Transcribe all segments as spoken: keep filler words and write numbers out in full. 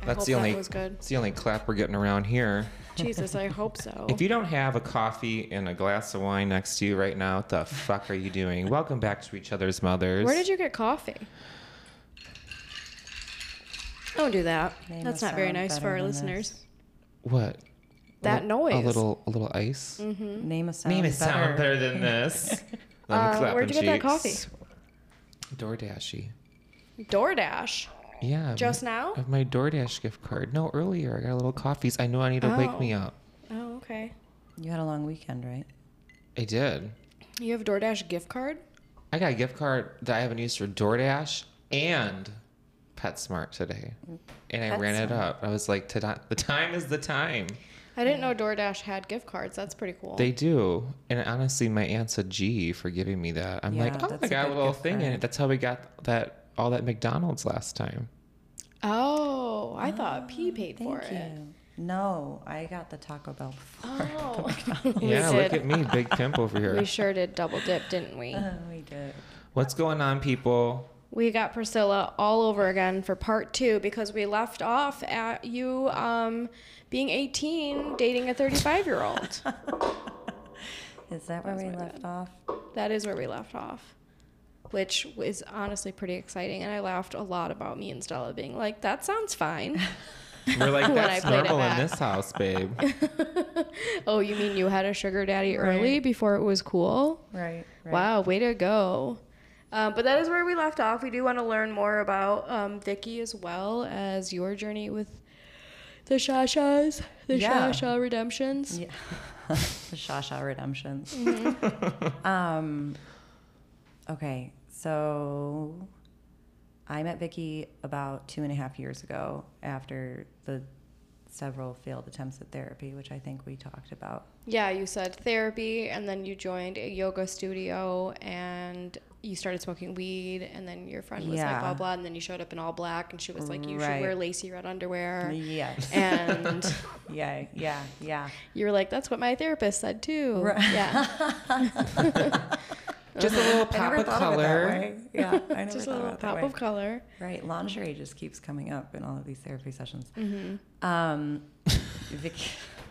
I That's hope the only. that was good. It's the only clap we're getting around here. Jesus, I hope so. If you don't have a coffee and a glass of wine next to you right now, what the fuck are you doing? Welcome back to Each Other's Mothers. Where did you get coffee? Don't do that. Name That's a not very sound nice for better our than listeners. this. What? That a, noise. A little, a little ice. Mm-hmm. Name a sound Name a better. sound better than this. Let me Uh, clap where'd in you get that cheeks. coffee? DoorDashy. DoorDash. Yeah. Just my, now? Of my DoorDash gift card. No, earlier. I got a little coffees. I know I need to wake Oh. me up. Oh, okay. You had a long weekend, right? I did. You have a DoorDash gift card? I got a gift card that I haven't used for DoorDash and PetSmart today. And I ran it PetSmart. up. I was like, "Tada- the time is the time. I didn't know DoorDash had gift cards. That's pretty cool. They do. And honestly, my aunt's a G for giving me that. I'm Yeah, like, oh, that's I a got a good little gift thing in card. it. That's how we got that all that McDonald's last time. Oh, I thought P paid Thank for you. it. No, I got the Taco Bell before. Oh. We Yeah, look did. at me, big pimp over here. We sure did double dip, didn't we? Oh, we did. What's going on, people? We got Priscilla all over again for part two because we left off at you um, being eighteen, dating a thirty-five-year-old. Is that where That's we my left bad. off? That is where we left off, which is honestly pretty exciting. And I laughed a lot about me and Stella being like, that sounds fine. We're like, When I that's played it normal in back. this house, babe. Oh, you mean you had a sugar daddy Right. early before it was cool? Right. right. Wow, way to go. Um, but that is where we left off. We do want to learn more about um, Vicky as well as your journey with the Shashas, the Yeah. Shasha Redemptions. Yeah. The Shasha Redemptions. Mm-hmm. um, okay, so I met Vicky about two and a half years ago after the several failed attempts at therapy, which I think we talked about. Yeah, you said therapy, and then you joined a yoga studio, and you started smoking weed, and then your friend was like, Yeah. blah, blah, and then you showed up in all black, and she was like, you should Right. wear lacy red underwear. Yes. And yeah, yeah, yeah. you were like, that's what my therapist said, too. Right. Yeah. Just a little I pop never of thought color. of it that way. Yeah, I never Just a thought little about it that pop way. of color. Right, lingerie just keeps coming up in all of these therapy sessions. Mm-hmm. Um, Vicky,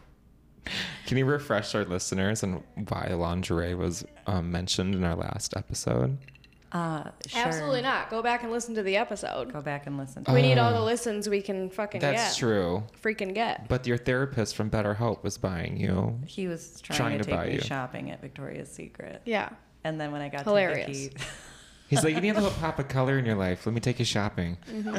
Can you refresh our listeners on why lingerie was um, mentioned in our last episode? uh, sure. Absolutely not. Go back and listen to the episode. Go back and listen. We need all the listens we can fucking get. That's true. Freaking get. But your therapist from BetterHelp was buying you. He was trying, Trying to, to take buy me you. shopping at Victoria's Secret. Yeah. And then when I got Hilarious. to Vicky, He's like, you need a little pop of color in your life. Let me take you shopping.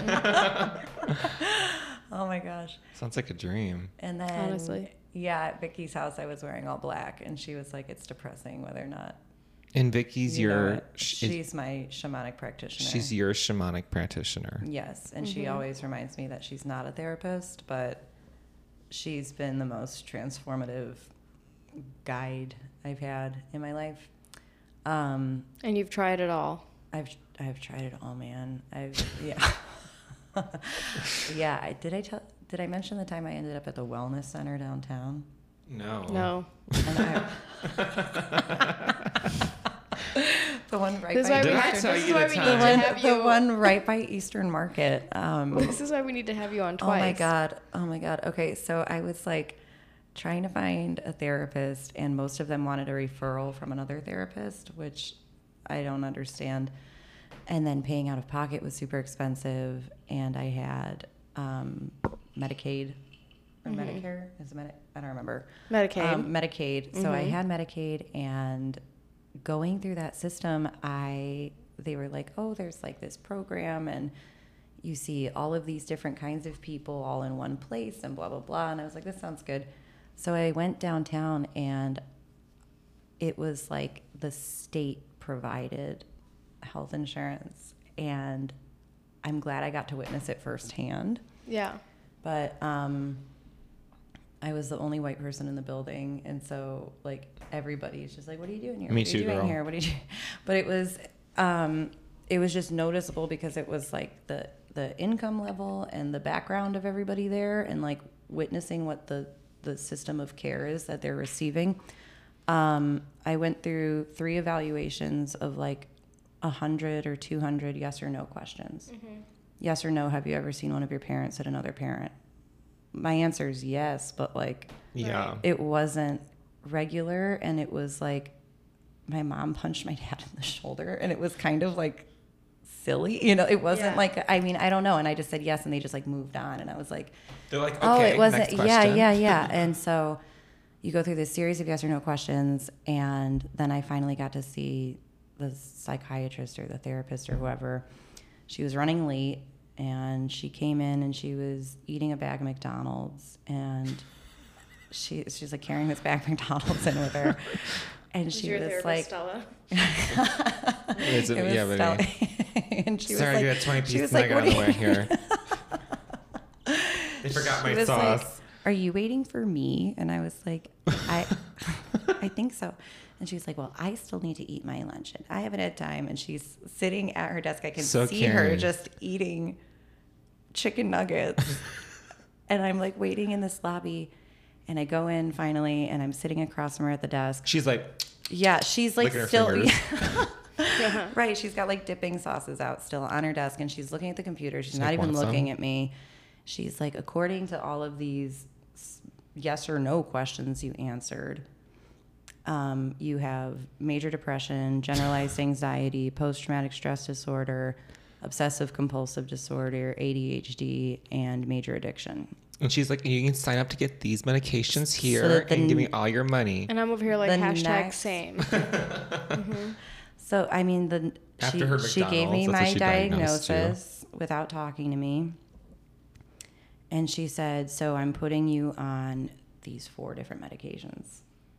oh my gosh. Sounds like a dream. And then, Honestly. yeah, at Vicky's house, I was wearing all black, and she was like, "It's depressing whether or not." And Vicky's you know your it." sh- she's my shamanic practitioner. she's your shamanic practitioner. Yes, and she always reminds me that she's not a therapist, but she's been the most transformative guide I've had in my life. Um, And you've tried it all. I've I've tried it all, man. I've yeah. yeah, I, did I tell did I mention the time I ended up at the wellness center downtown? No. No. And I, the one right This is by why we, Did I have, tell this is you why the we time? need the to one, have the you. one right by Eastern Market. Um, This is why we need to have you on Oh twice. my God. Oh my God. Okay. So I was like trying to find a therapist, and most of them wanted a referral from another therapist, which I don't understand. And then paying out of pocket was super expensive. And I had um, Medicaid or Medicare. Is it Medi- I don't remember. Medicaid. Um, Medicaid. So I had Medicaid, and going through that system, I they were like, oh, there's like this program, and you see all of these different kinds of people all in one place, and blah blah blah. And I was like, this sounds good. So I went downtown, and it was like the state provided health insurance, and I'm glad I got to witness it firsthand. Yeah. But um, I was the only white person in the building, and so like everybody's just like, "What are you doing here? Me what are too, you doing girl. here? What are you?" But it was, um, it was just noticeable because it was like the the income level and the background of everybody there, and like witnessing what the the system of care is that they're receiving. Um, I went through three evaluations of like a hundred or two hundred yes or no questions. yes or no, have you ever seen one of your parents hit another parent? My answer is yes, but like, Yeah. it wasn't regular, and it was like my mom punched my dad in the shoulder, and it was kind of like silly, you know. It wasn't Yeah. like, I mean, I don't know, and I just said yes, and they just like moved on, and I was like, They're like, okay, oh, it wasn't, next yeah, question. yeah, yeah. And so you go through this series of yes or no questions, and then I finally got to see the psychiatrist or the therapist or whoever. She was running late, and she came in and she was eating a bag of McDonald's, and she she's like carrying this bag of McDonald's in with her, and Was she your was therapist like, Stella? Is it, it was yeah, baby. Stella. And she Sorry, was you like, got twenty she piece was like, nugget what on the do way you- here. They forgot She my was sauce. like, are you waiting for me? And I was like, I I think so. And she's like, well, I still need to eat my lunch, and I haven't had time. And she's sitting at her desk. I can So see her caring. just eating chicken nuggets. And I'm like waiting in this lobby, and I go in finally, and I'm sitting across from her at the desk. She's like, Yeah, she's like Licking her still fingers. right. She's got like dipping sauces out still on her desk, and she's looking at the computer. She's She's not like, even "Want looking some?" at me. She's like, according to all of these s- yes or no questions you answered, um, you have major depression, generalized anxiety, post-traumatic stress disorder, obsessive compulsive disorder, A D H D, and major addiction. and she's like, you can sign up to get these medications here that the and give me n- all your money. And I'm over here like The hashtag next- same. So I mean, the After she, her she gave me McDonald's, that's what my she diagnosed you. diagnosis without talking to me, and she said, "So I'm putting you on these four different medications."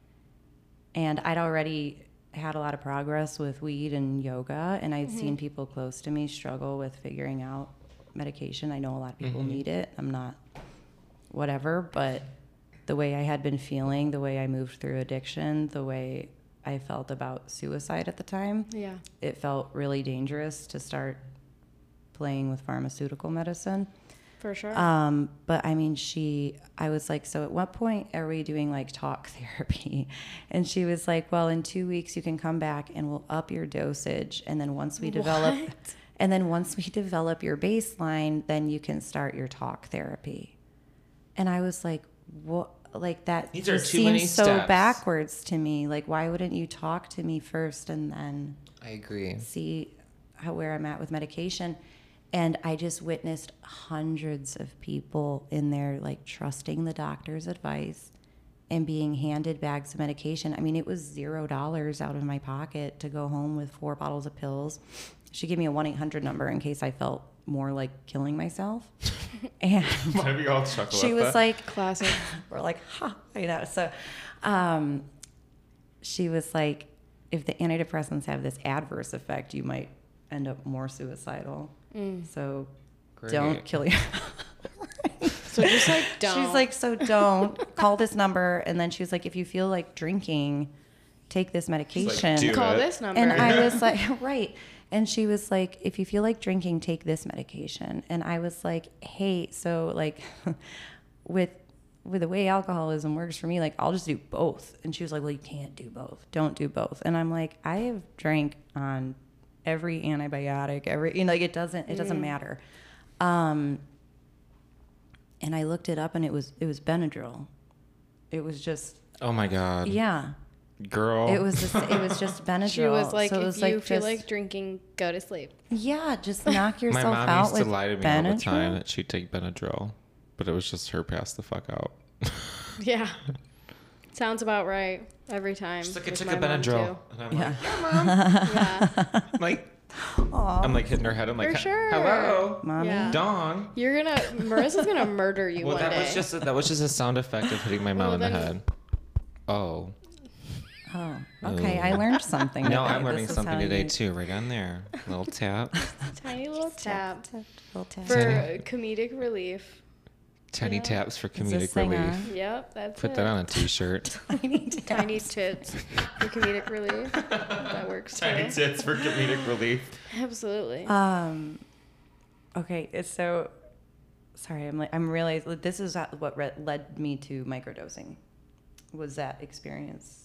And I'd already had a lot of progress with weed and yoga, and I'd seen people close to me struggle with figuring out medication. I know a lot of people Mhm. need it. I'm not whatever, but the way I had been feeling, the way I moved through addiction, the way I felt about suicide at the time, Yeah. it felt really dangerous to start playing with pharmaceutical medicine. For sure. Um, but I mean, she, I was like, so at what point are we doing like talk therapy? And she was like, well, in two weeks you can come back and we'll up your dosage. And then once we develop, What? and then once we develop your baseline, then you can start your talk therapy. And I was like, what? Like that These are just too many seems so steps. backwards to me. Like, why wouldn't you talk to me first and then I agree. see how where I'm at with medication? And I just witnessed hundreds of people in there like trusting the doctor's advice and being handed bags of medication. I mean, it was zero dollars out of my pocket to go home with four bottles of pills. She gave me a one eight hundred number in case I felt more like killing myself. And Why do we all chuckle she at was that? like, Classic. we're like, ha, you know. So um, she was like, if the antidepressants have this adverse effect, you might end up more suicidal. So Great. don't kill you. So just like don't. She's like, so don't call this number. And then she was like, if you feel like drinking, take this medication. "Do call it." this number. And I was like, right. And she was like, if you feel like drinking, take this medication. And I was like, hey, so like with with the way alcoholism works for me, like I'll just do both. And she was like, well, you can't do both. Don't do both. And I'm like, I have drank on every antibiotic, every, you know, like it doesn't, it doesn't matter. Um, and I looked it up and it was, it was Benadryl. It was just, Oh my God. yeah. Girl. It was just, it was just Benadryl. she was like, So it if was you like feel just- like drinking, go to sleep. Yeah, just knock My yourself mom out used to with lie to me Benadryl. all the time that she'd take Benadryl, but it was just her pass the fuck out. Yeah. Sounds about right every time. She's like, I with took my a mom, Benadryl. too. And I'm Yeah. like, yeah, mom. Yeah. I'm like, Aw, I'm like hitting her head. I'm like, For sure. hello, mommy. Yeah. dong. You're gonna, Marissa's gonna murder you Well, one that day. was just a, that was just a sound effect of hitting my mom Well, in the then- head. Oh. Oh, okay. Ooh. I learned something. No, today. I'm learning This is something how today you- too. Right on there, little tap, Tiny little tap. Tap, little tap. For Tiny- comedic relief. tiny Yeah. taps for Is this comedic thing relief. on? Yep, that's Put it. that on a t-shirt. Tiny taps. Tiny tits for comedic relief. That works too. tits for comedic relief. Absolutely. Um, okay, it's so sorry. I'm like I'm realizing this is what re- led me to microdosing. Was that experience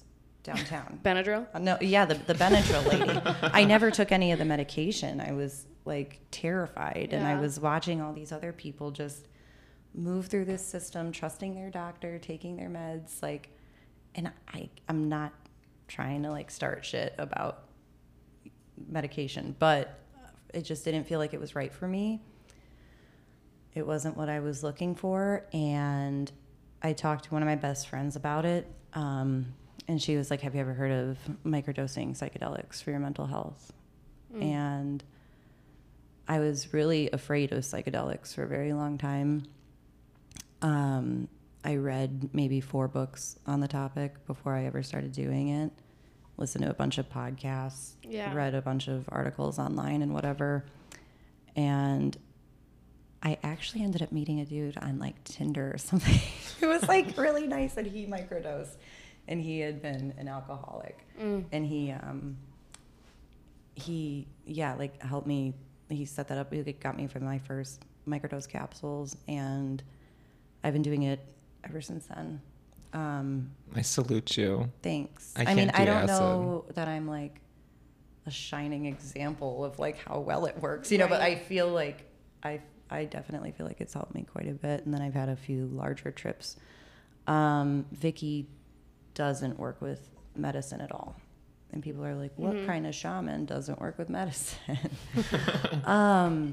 downtown. Benadryl? Uh, No, yeah, the, the Benadryl lady. I never took any of the medication. I was like terrified, and I Yeah. was watching all these other people just move through this system, trusting their doctor, taking their meds, like, and I, I'm not trying to like start shit about medication, but it just didn't feel like it was right for me. It wasn't what I was looking for, and I talked to one of my best friends about it, um, and she was like, have you ever heard of microdosing psychedelics for your mental health? Mm. And I was really afraid of psychedelics for a very long time. Um, I read maybe four books on the topic before I ever started doing it, listened to a bunch of podcasts, yeah. read a bunch of articles online and whatever, and I actually ended up meeting a dude on like Tinder or something. It was like really nice, and he microdosed, and he had been an alcoholic, mm. and he, um, he, yeah, like helped me. He set that up. He got me for my first microdose capsules, and I've been doing it ever since then. Um, I salute you. Thanks. I, I can't mean, do I don't acid. know that I'm like a shining example of like how well it works, you know, right. but I feel like I I definitely feel like it's helped me quite a bit. And then I've had a few larger trips. Um, Vicky doesn't work with medicine at all. And people are like, what mm-hmm. kind of shaman doesn't work with medicine? um,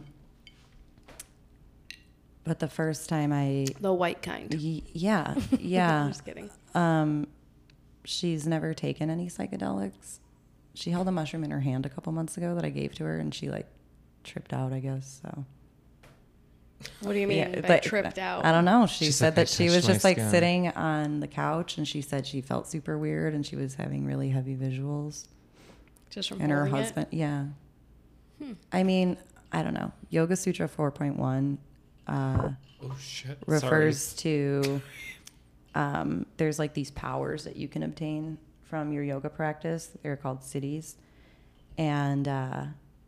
but the first time I... The white kind. Y- yeah, yeah. I'm just kidding. Um, she's never taken any psychedelics. She held a mushroom in her hand a couple months ago that I gave to her, and she like tripped out, I guess, so... What do you mean yeah, by but, tripped out? I don't know. She She's said like, that "I she was touched my just like skin." sitting on the couch, and she said she felt super weird, and she was having really heavy visuals. Just from and her holding husband, it? yeah. Hmm. I mean, I don't know. Yoga Sutra four point one uh, oh shit refers Sorry. to um, there's like these powers that you can obtain from your yoga practice. They're called siddhis, and uh,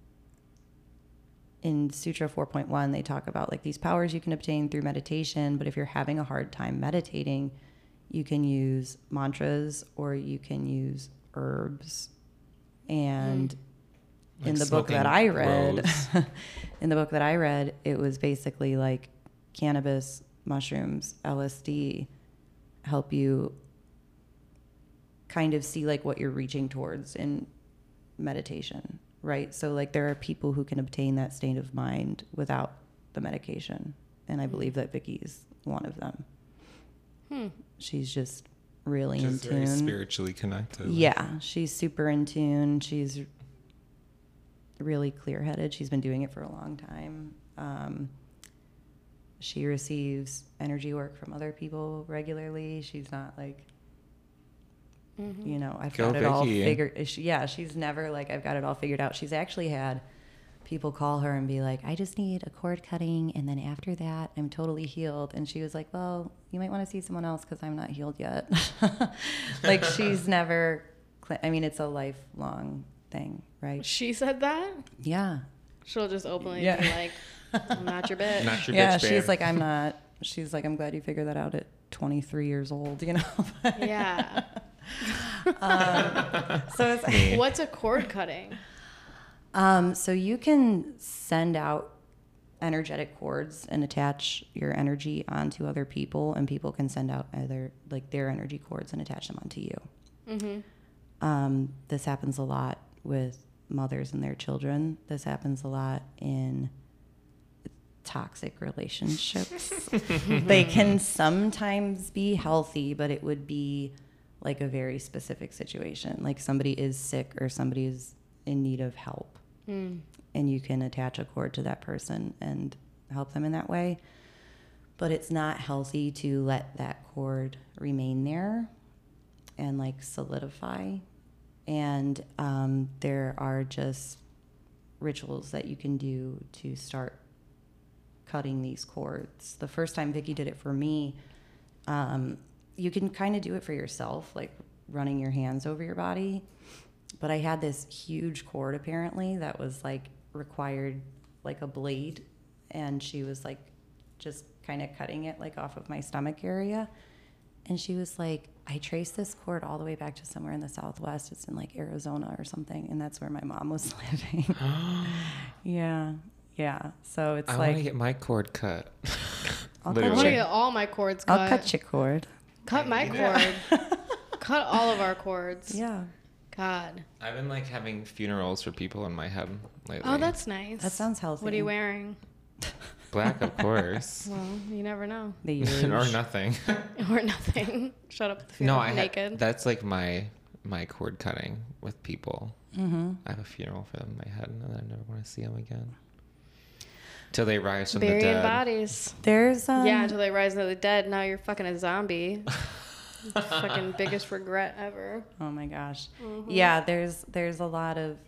in Sutra four point one, they talk about like these powers you can obtain through meditation, but if you're having a hard time meditating, you can use mantras or you can use herbs. And mm. like in the book that I read, in the book that I read, it was basically like cannabis, mushrooms, L S D help you kind of see like what you're reaching towards in meditation. Right. So like there are people who can obtain that state of mind without the medication. And I believe that Vicky's one of them. Hmm. She's just really just in very tune. Spiritually connected. Yeah. She's super in tune. She's really clear headed. She's been doing it for a long time. Um, she receives energy work from other people regularly. She's not like, Mm-hmm. you know, I've Go got it all Vicky. figured. She, yeah, she's never like, I've got it all figured out. She's actually had people call her and be like, I just need a cord cutting, and then after that, I'm totally healed. And she was like, well, you might want to see someone else because I'm not healed yet. Like she's never, I mean, it's a lifelong thing, right? She said that? Yeah. She'll just openly Yeah. be like, I'm not your bitch. Not your Yeah, bitch, babe. she's like, I'm not. She's like, I'm glad you figured that out at twenty-three years old, you know? Yeah. um, so it's like, what's a cord cutting? Um, so you can send out energetic cords and attach your energy onto other people, and people can send out either like their energy cords and attach them onto you. Mm-hmm. Um, this happens a lot with mothers and their children. This happens a lot in toxic relationships. They can sometimes be healthy, but it would be like a very specific situation. Like somebody is sick or somebody is in need of help. Mm. And you can attach a cord to that person and help them in that way. But it's not healthy to let that cord remain there and like solidify. And um, there are just rituals that you can do to start cutting these cords. The first time Vicky did it for me, um, you can kind of do it for yourself, like running your hands over your body. But I had this huge cord apparently that was like required like a blade, and she was like just kind of cutting it like off of my stomach area. And she was like, I traced this cord all the way back to somewhere in the Southwest. It's in like Arizona or something. And that's where my mom was living. yeah. Yeah. So it's I like. want to get my cord cut. I'll I cut want to Literally. get all my cords cut. I'll cut your cord. Cut my cord. Cut all of our cords. Yeah. God. I've been like having funerals for people in my head lately. Oh, that's nice. That sounds healthy. What are you wearing? black, of course. Well, you never know. The or huge. nothing. Or nothing. Shut up. With the No, funeral I ha- naked. that's like my my cord cutting with people. Mm-hmm. I have a funeral for them in my head, and then I never want to see them again till they rise from Burying the dead. bodies. There's um, yeah, until they rise into the dead. Now you're fucking a zombie. Fucking biggest regret ever. Oh my gosh. Mm-hmm. Yeah, there's there's a lot of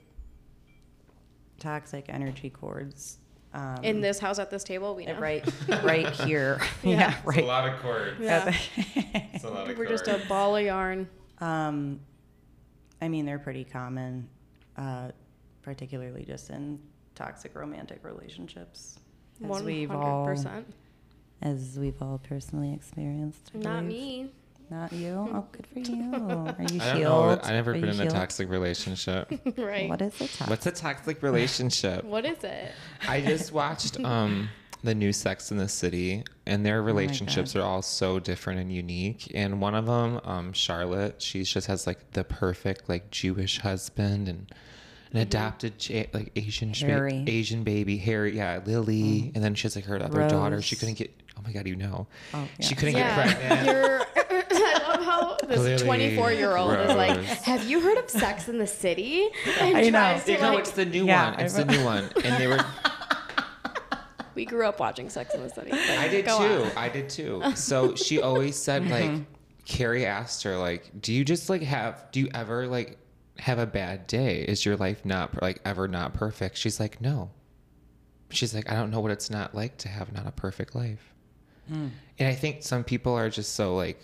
toxic energy cords. Um, In this house at this table, we know. right right here. Yeah. yeah, It's a right. lot of cords. Yeah. It's a lot of We're cords. just a ball of yarn. um, I mean, they're pretty common, uh, particularly just in toxic romantic relationships, as One we've hundred all percent. as we've all personally experienced. I Not believe. me. Not you. Oh, good for you. Are you I don't healed? know. I never Are been you in a healed? toxic relationship. Right. What is it? Toxic? What's a toxic relationship? What is it? I just watched um the new Sex in the City, and their relationships are all so different and unique. And one of them, um, Charlotte, she just has like the perfect like Jewish husband and an adopted J- like Asian sh- Harry. Asian baby, Harry, yeah, Lily, and then she has like her other daughter. She Rose. couldn't get. Oh my God, you know, Oh, she yeah. couldn't Yeah. get pregnant. You're. I love how this Lily twenty-four-year-old is like, Rose. "Have you heard of Sex in the City?" And I know. tries to, Yeah, no, like- it's the new Yeah, one. It's I- the new one, and they were. We grew up watching Sex in the City. Like, I did go too. on. I did too. So she always said like, Carrie asked her like, do you just like have, do you ever like have a bad day? Is your life not per- like ever not perfect? She's like, no. She's like, I don't know what it's not like to have not a perfect life. And I think some people are just so like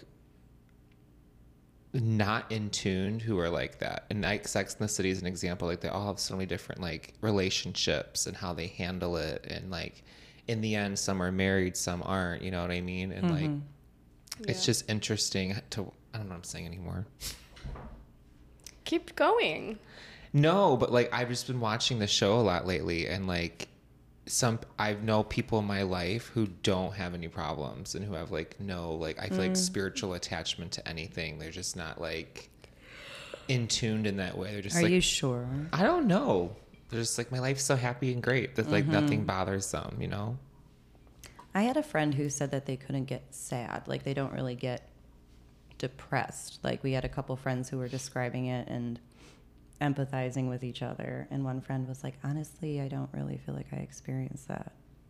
not in tune who are like that. And like Sex in the City is an example. Like they all have so many different like relationships and how they handle it. And like in the end, some are married, some aren't, you know what I mean? And like, it's Yeah. just interesting to, I don't know what I'm saying anymore. Keep going. No, but like I've just been watching the show a lot lately, and like some I know people in my life who don't have any problems and who have like no like I feel like spiritual attachment to anything. They're just not like in tuned in that way. They're just Are like you sure? I don't know. They're just like my life's so happy and great that like nothing bothers them, you know? I had a friend who said that they couldn't get sad. Like they don't really get depressed. Like we had a couple friends who were describing it and empathizing with each other. And one friend was like, honestly, I don't really feel like I experienced that.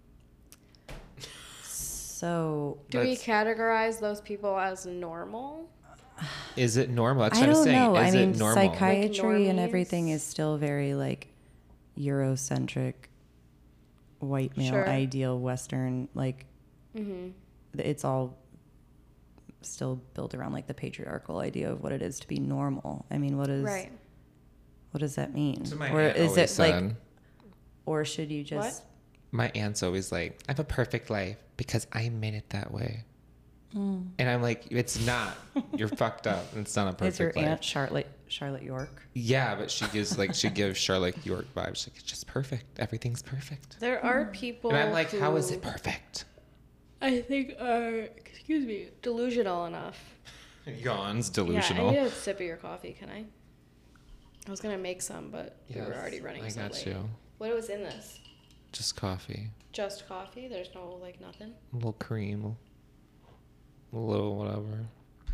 So Do we That's- categorize those people as normal? Is it normal? That's what I I'm don't saying. know. Is I mean, it normal? psychiatry and normies? everything is still very like Eurocentric, white male, Sure. ideal Western. Like Mm-hmm. it's all still built around like the patriarchal idea of what it is to be normal. I mean, what is Right. what does that mean? So my Or aunt is always it said, like, or should you just? my aunt's always like, I have a perfect life because I made it that way. Mm. And I'm like, it's not. You're fucked up. It's not a perfect Is your life. aunt Charlotte Charlotte York? Yeah, but she gives like she gives Charlotte York vibes. She's like, it's just perfect. Everything's perfect. There are people. And I'm like, who how is it perfect? I think are excuse me delusional enough. Yawns, Yeah, delusional. I need a sip of your coffee. Can I? I was gonna make some, but we were Yes, already running I so got late. you. What was in this? Just coffee, Just coffee. There's no like nothing. a little cream, a little whatever.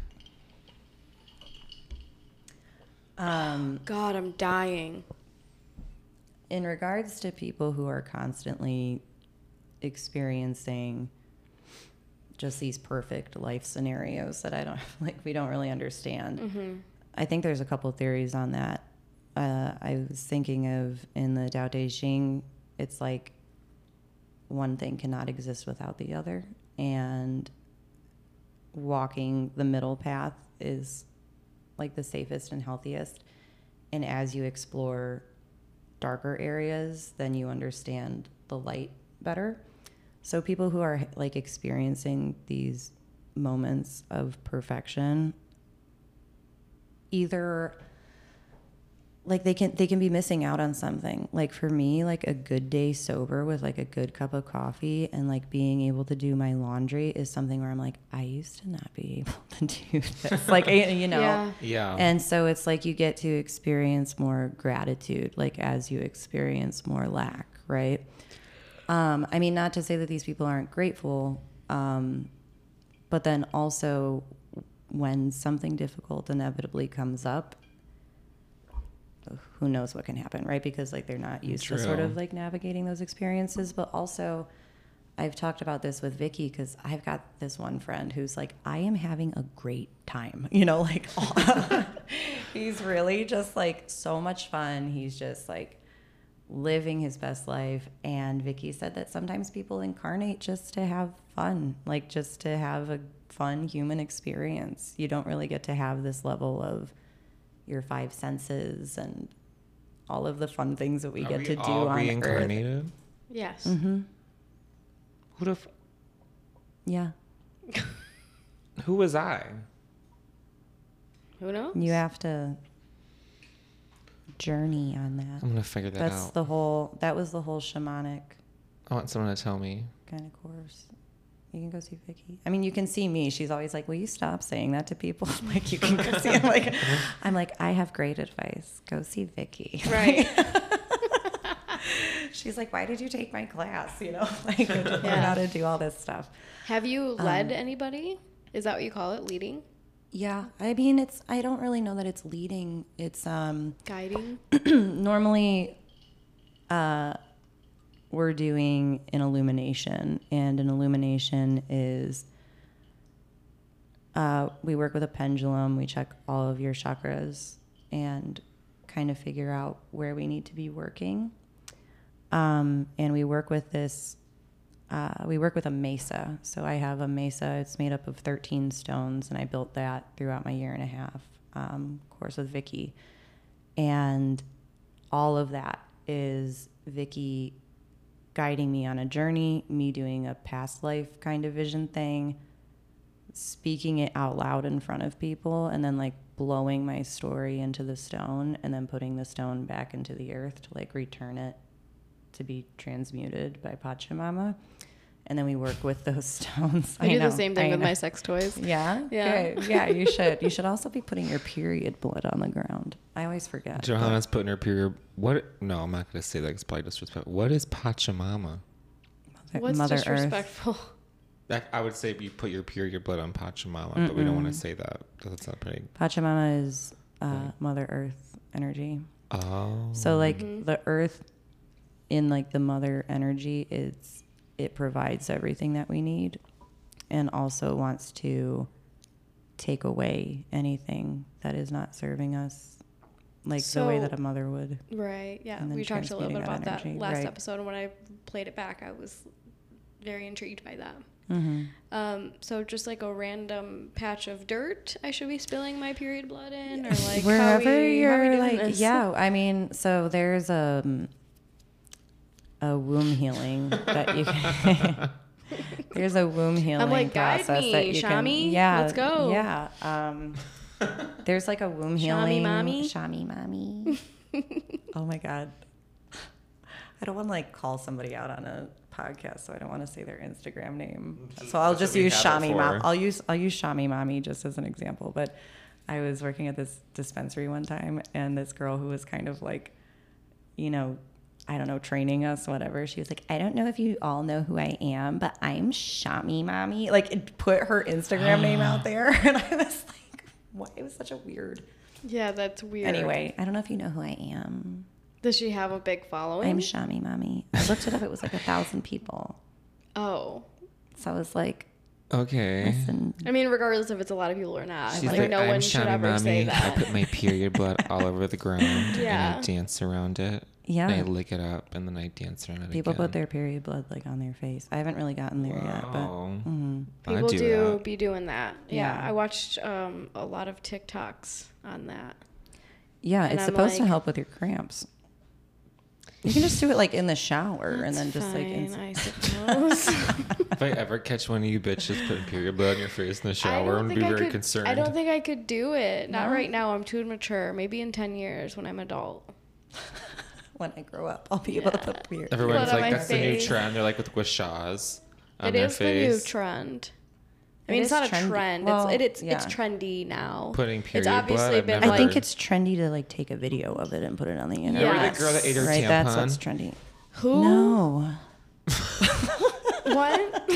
Um, God, I'm dying. in regards to people who are constantly experiencing just these perfect life scenarios that I don't like, we don't really understand. Mm-hmm. I think there's a couple theories on that. Uh, I was thinking of in the Tao Te Ching, it's like one thing cannot exist without the other, and walking the middle path is like the safest and healthiest. And as you explore darker areas, then you understand the light better. So people who are like experiencing these moments of perfection, either like they can they can be missing out on something. Like for me, like a good day sober with like a good cup of coffee and like being able to do my laundry is something where I'm like, I used to not be able to do this. Like, you know. Yeah. Yeah. And so it's like you get to experience more gratitude, like as you experience more lack, right? Um, I mean, not to say that these people aren't grateful, um, but then also when something difficult inevitably comes up, who knows what can happen, right? Because like they're not used True. to sort of like navigating those experiences. But also I've talked about this with Vicky because I've got this one friend who's like, I am having a great time, you know, like he's really just like so much fun. He's just like living his best life. And Vicky said that sometimes people incarnate just to have fun, like just to have a fun human experience. You don't really get to have this level of your five senses and all of the fun things that we Are get we to do all on Earth. reincarnated? Yes. Mm-hmm. Who the f- Yeah. Who was I? Who knows? You have to journey on that. I'm gonna figure that That's out. the whole, that was the whole shamanic I want someone to tell me. kind of course. You can go see Vicky. I mean, you can see me. She's always like, will you stop saying that to people? Like, you can go see. I'm like, I'm like, I have great advice. Go see Vicky. Right. She's like, why did you take my class? You know, like, to learn Yeah. how to do all this stuff. Have you led Um, anybody? Is that what you call it? Leading? Yeah. I mean, it's, I don't really know that it's leading. It's, um, Guiding? normally, uh, we're doing an illumination, and an illumination is uh, we work with a pendulum. We check all of your chakras and kind of figure out where we need to be working. Um, and we work with this. Uh, we work with a mesa. So I have a mesa. It's made up of thirteen stones, and I built that throughout my year and a half um, course with Vicky. And all of that is Vicky guiding me on a journey, me doing a past life kind of vision thing, speaking it out loud in front of people, and then like blowing my story into the stone and then putting the stone back into the earth to like return it to be transmuted by Pachamama. And then we work with those stones. I, do know, the same thing I with know. my sex toys. Yeah? Yeah. Good. Yeah, you should. You should also be putting your period blood on the ground. I always forget. Johanna's putting her period. What? No, I'm not gonna say that. It's probably disrespectful. What is Pachamama? but What's Mother Earth. disrespectful? I, I would say you put your period blood on Pachamama, but we don't want to say that. That's not pretty. Pachamama is uh, Right. Mother Earth energy. Oh. So like Mhm. the earth in like the mother energy, it's it provides everything that we need and also wants to take away anything that is not serving us like the way So- that a mother would. Right. Yeah. And then We talked a little bit transmuting that about that energy, last right. episode. And when I played it back, I was very intrigued by that. Mm-hmm. Um, so just like a random patch of dirt, I should be spilling my period blood in, or like Wherever how we, how we you're doing like, this? yeah, I mean, so there's a, a womb healing that you can, there's a womb healing like, "Guide process me, that you Shami. can, yeah, Let's go." Yeah. Um, there's like a womb Shami healing. mommy? Shami mommy. Oh my God. I don't want to like call somebody out on a podcast, so I don't want to say their Instagram name. So I'll That's just what we use have it Shami mom. for. I'll use I'll use Shami mommy just as an example. But I was working at this dispensary one time, and this girl who was kind of like, you know, I don't know, training us, whatever. She was like, I don't know if you all know who I am, but I'm Shami mommy. Like, it put her Instagram name out there, and I was like, what? It was such a weird. Yeah, that's weird. Anyway, I don't know if you know who I am. Does she have a big following? I'm Shami mommy. I looked it up. It was like a thousand people. Oh. So I was like, Okay. listen, I mean, regardless if it's a lot of people or not, She's like, like, no I'm one should Shami ever say Mommy. I that. put my period blood all over the ground Yeah. and I dance around it. yeah. And I lick it up and then I dance around it People again. put their period blood like on their face. I haven't really gotten there yet, but Wow. mhm. I People do do, that. be doing that. Yeah, Yeah. I watched um, a lot of TikToks on that. yeah, And it's I'm supposed to like- help with your cramps. You can just do it like in the shower and then That's just like. fine, Ins- I suppose. If I ever catch one of you bitches putting period blood on your face in the I shower, don't I'm gonna think be I very could- concerned. I don't think I could do it. Not No? right now. I'm too immature. Maybe in ten years when I'm adult. when I grow up, I'll be able to Yeah. put beer. Everyone's Blood on like, my that's the new face. trend. They're like with gouaches on It their is the new face. trend. I It mean, it's is not a trendy. trend. Well, it's it, it's yeah. it's trendy now. Putting period It's obviously blood. I've been never I think like- it's trendy to like take a video of it and put it on the internet. Remember Yes. the girl that ate her Right, tampon? that's what's trendy. Who? No. What?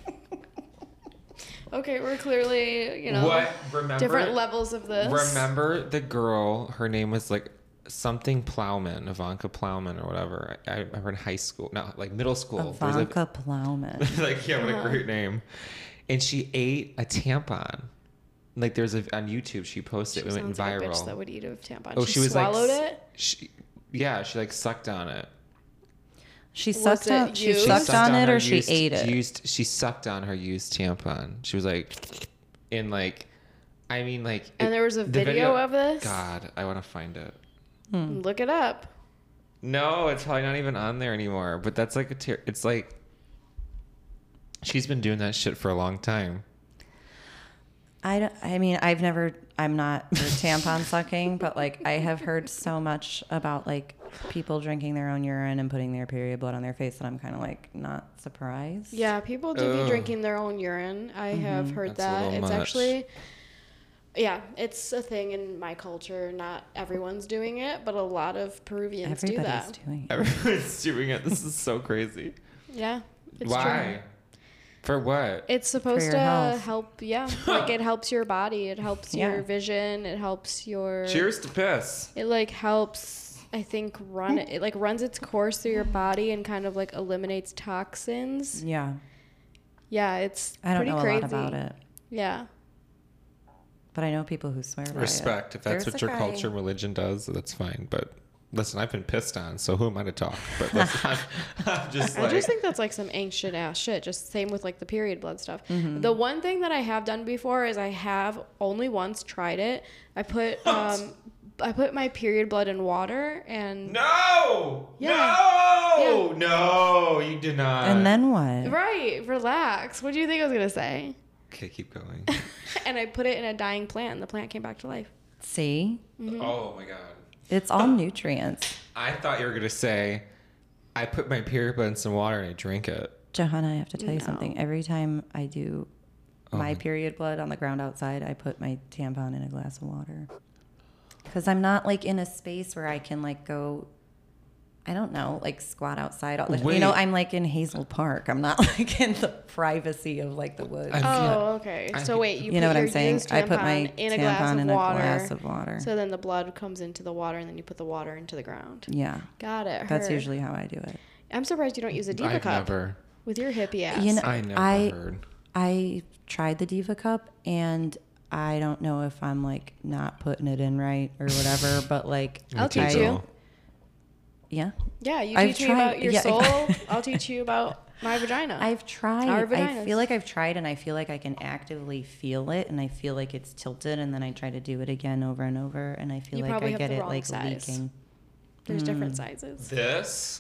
Okay, we're clearly, you know, What? Remember? different levels of this. Remember the girl? Her name was like something Plowman, Ivanka Plowman or whatever. I, I remember in high school, no, like middle school. There was, like- Ivanka Plowman. like yeah, what Uh-huh. a great name. And she ate a tampon. Like there's a on YouTube she posted She it, it went sounds like a viral. bitch that would eat a tampon. oh, she, she, was swallowed like, it. She, yeah, she like sucked on it. She Was sucked it on. She used? sucked on it, her or she used- ate it. Used, she sucked on her used tampon. She was like, in like, I mean like. And it- there was a the video, of this. God, I want to find it. Look it up. No, it's probably not even on there anymore. But that's like a ter- it's like she's been doing that shit for a long time. I, don't- I mean, I've never, I'm not for tampon sucking, but like I have heard so much about like people drinking their own urine and putting their period blood on their face that I'm kind of like not surprised. Yeah, people do be Ugh. drinking their own urine. I have heard That's a that. little It's much. actually, yeah, it's a thing in my culture. Not everyone's doing it, but a lot of Peruvians do Everybody's that. doing it. Everyone's doing it. This is so crazy. Yeah, it's Why? true. For what? It's supposed your to health. help, yeah. Like it helps your body. It helps Yeah. your vision. It helps your. Cheers to piss. It like helps. I think run it. It like runs its course through your body and kind of like eliminates toxins. Yeah. Yeah, it's I don't pretty know crazy. a lot about it, Yeah. but I know people who swear by Respect. it. If that's There's what a your guy- culture and religion does, that's fine. But listen, I've been pissed on, so who am I to talk? But listen, I'm, I'm just I like. just think that's like some ancient ass shit. Just same with like the period blood stuff. Mm-hmm. The one thing that I have done before is I have only once tried it. I put um I put my period blood in water and No! Yeah. No! No, you did not. And then what? right, relax. What do you think I was gonna say? Okay, keep going. And I put it in a dying plant and the plant came back to life. See, Oh my god. it's all nutrients. I thought you were gonna say, I put my period blood in some water and I drink it. Johanna, I have to tell you No. something. Every time I do my Oh. period blood on the ground outside, I put my tampon in a glass of water. Because I'm not like in a space where I can like go, I don't know, like squat outside. All the, you know, Wait. I'm like in Hazel Park. I'm not like in the privacy of like the woods. I'm- Oh, okay. I- So wait, you, you put know what your I'm saying? used I put my tampon in a glass tampon of in a water. glass of water. So then the blood comes into the water and then you put the water into the ground. Yeah, Got it. that's heard. usually how I do it. I'm surprised you don't use a Diva I've cup never. with your hippie ass. You know, I never I- heard. I tried the Diva Cup and I don't know if I'm like not putting it in right or whatever, but like I'll teach I- you. Yeah, Yeah, you I've teach me about tried- your yeah. soul. I'll teach you about my vagina. I've tried. Our I vaginas. feel like I've tried and I feel like I can actively feel it and I feel like it's tilted and then I try to do it again over and over and I feel You like probably I have get the it wrong like size. leaking. There's Mm. different sizes. This,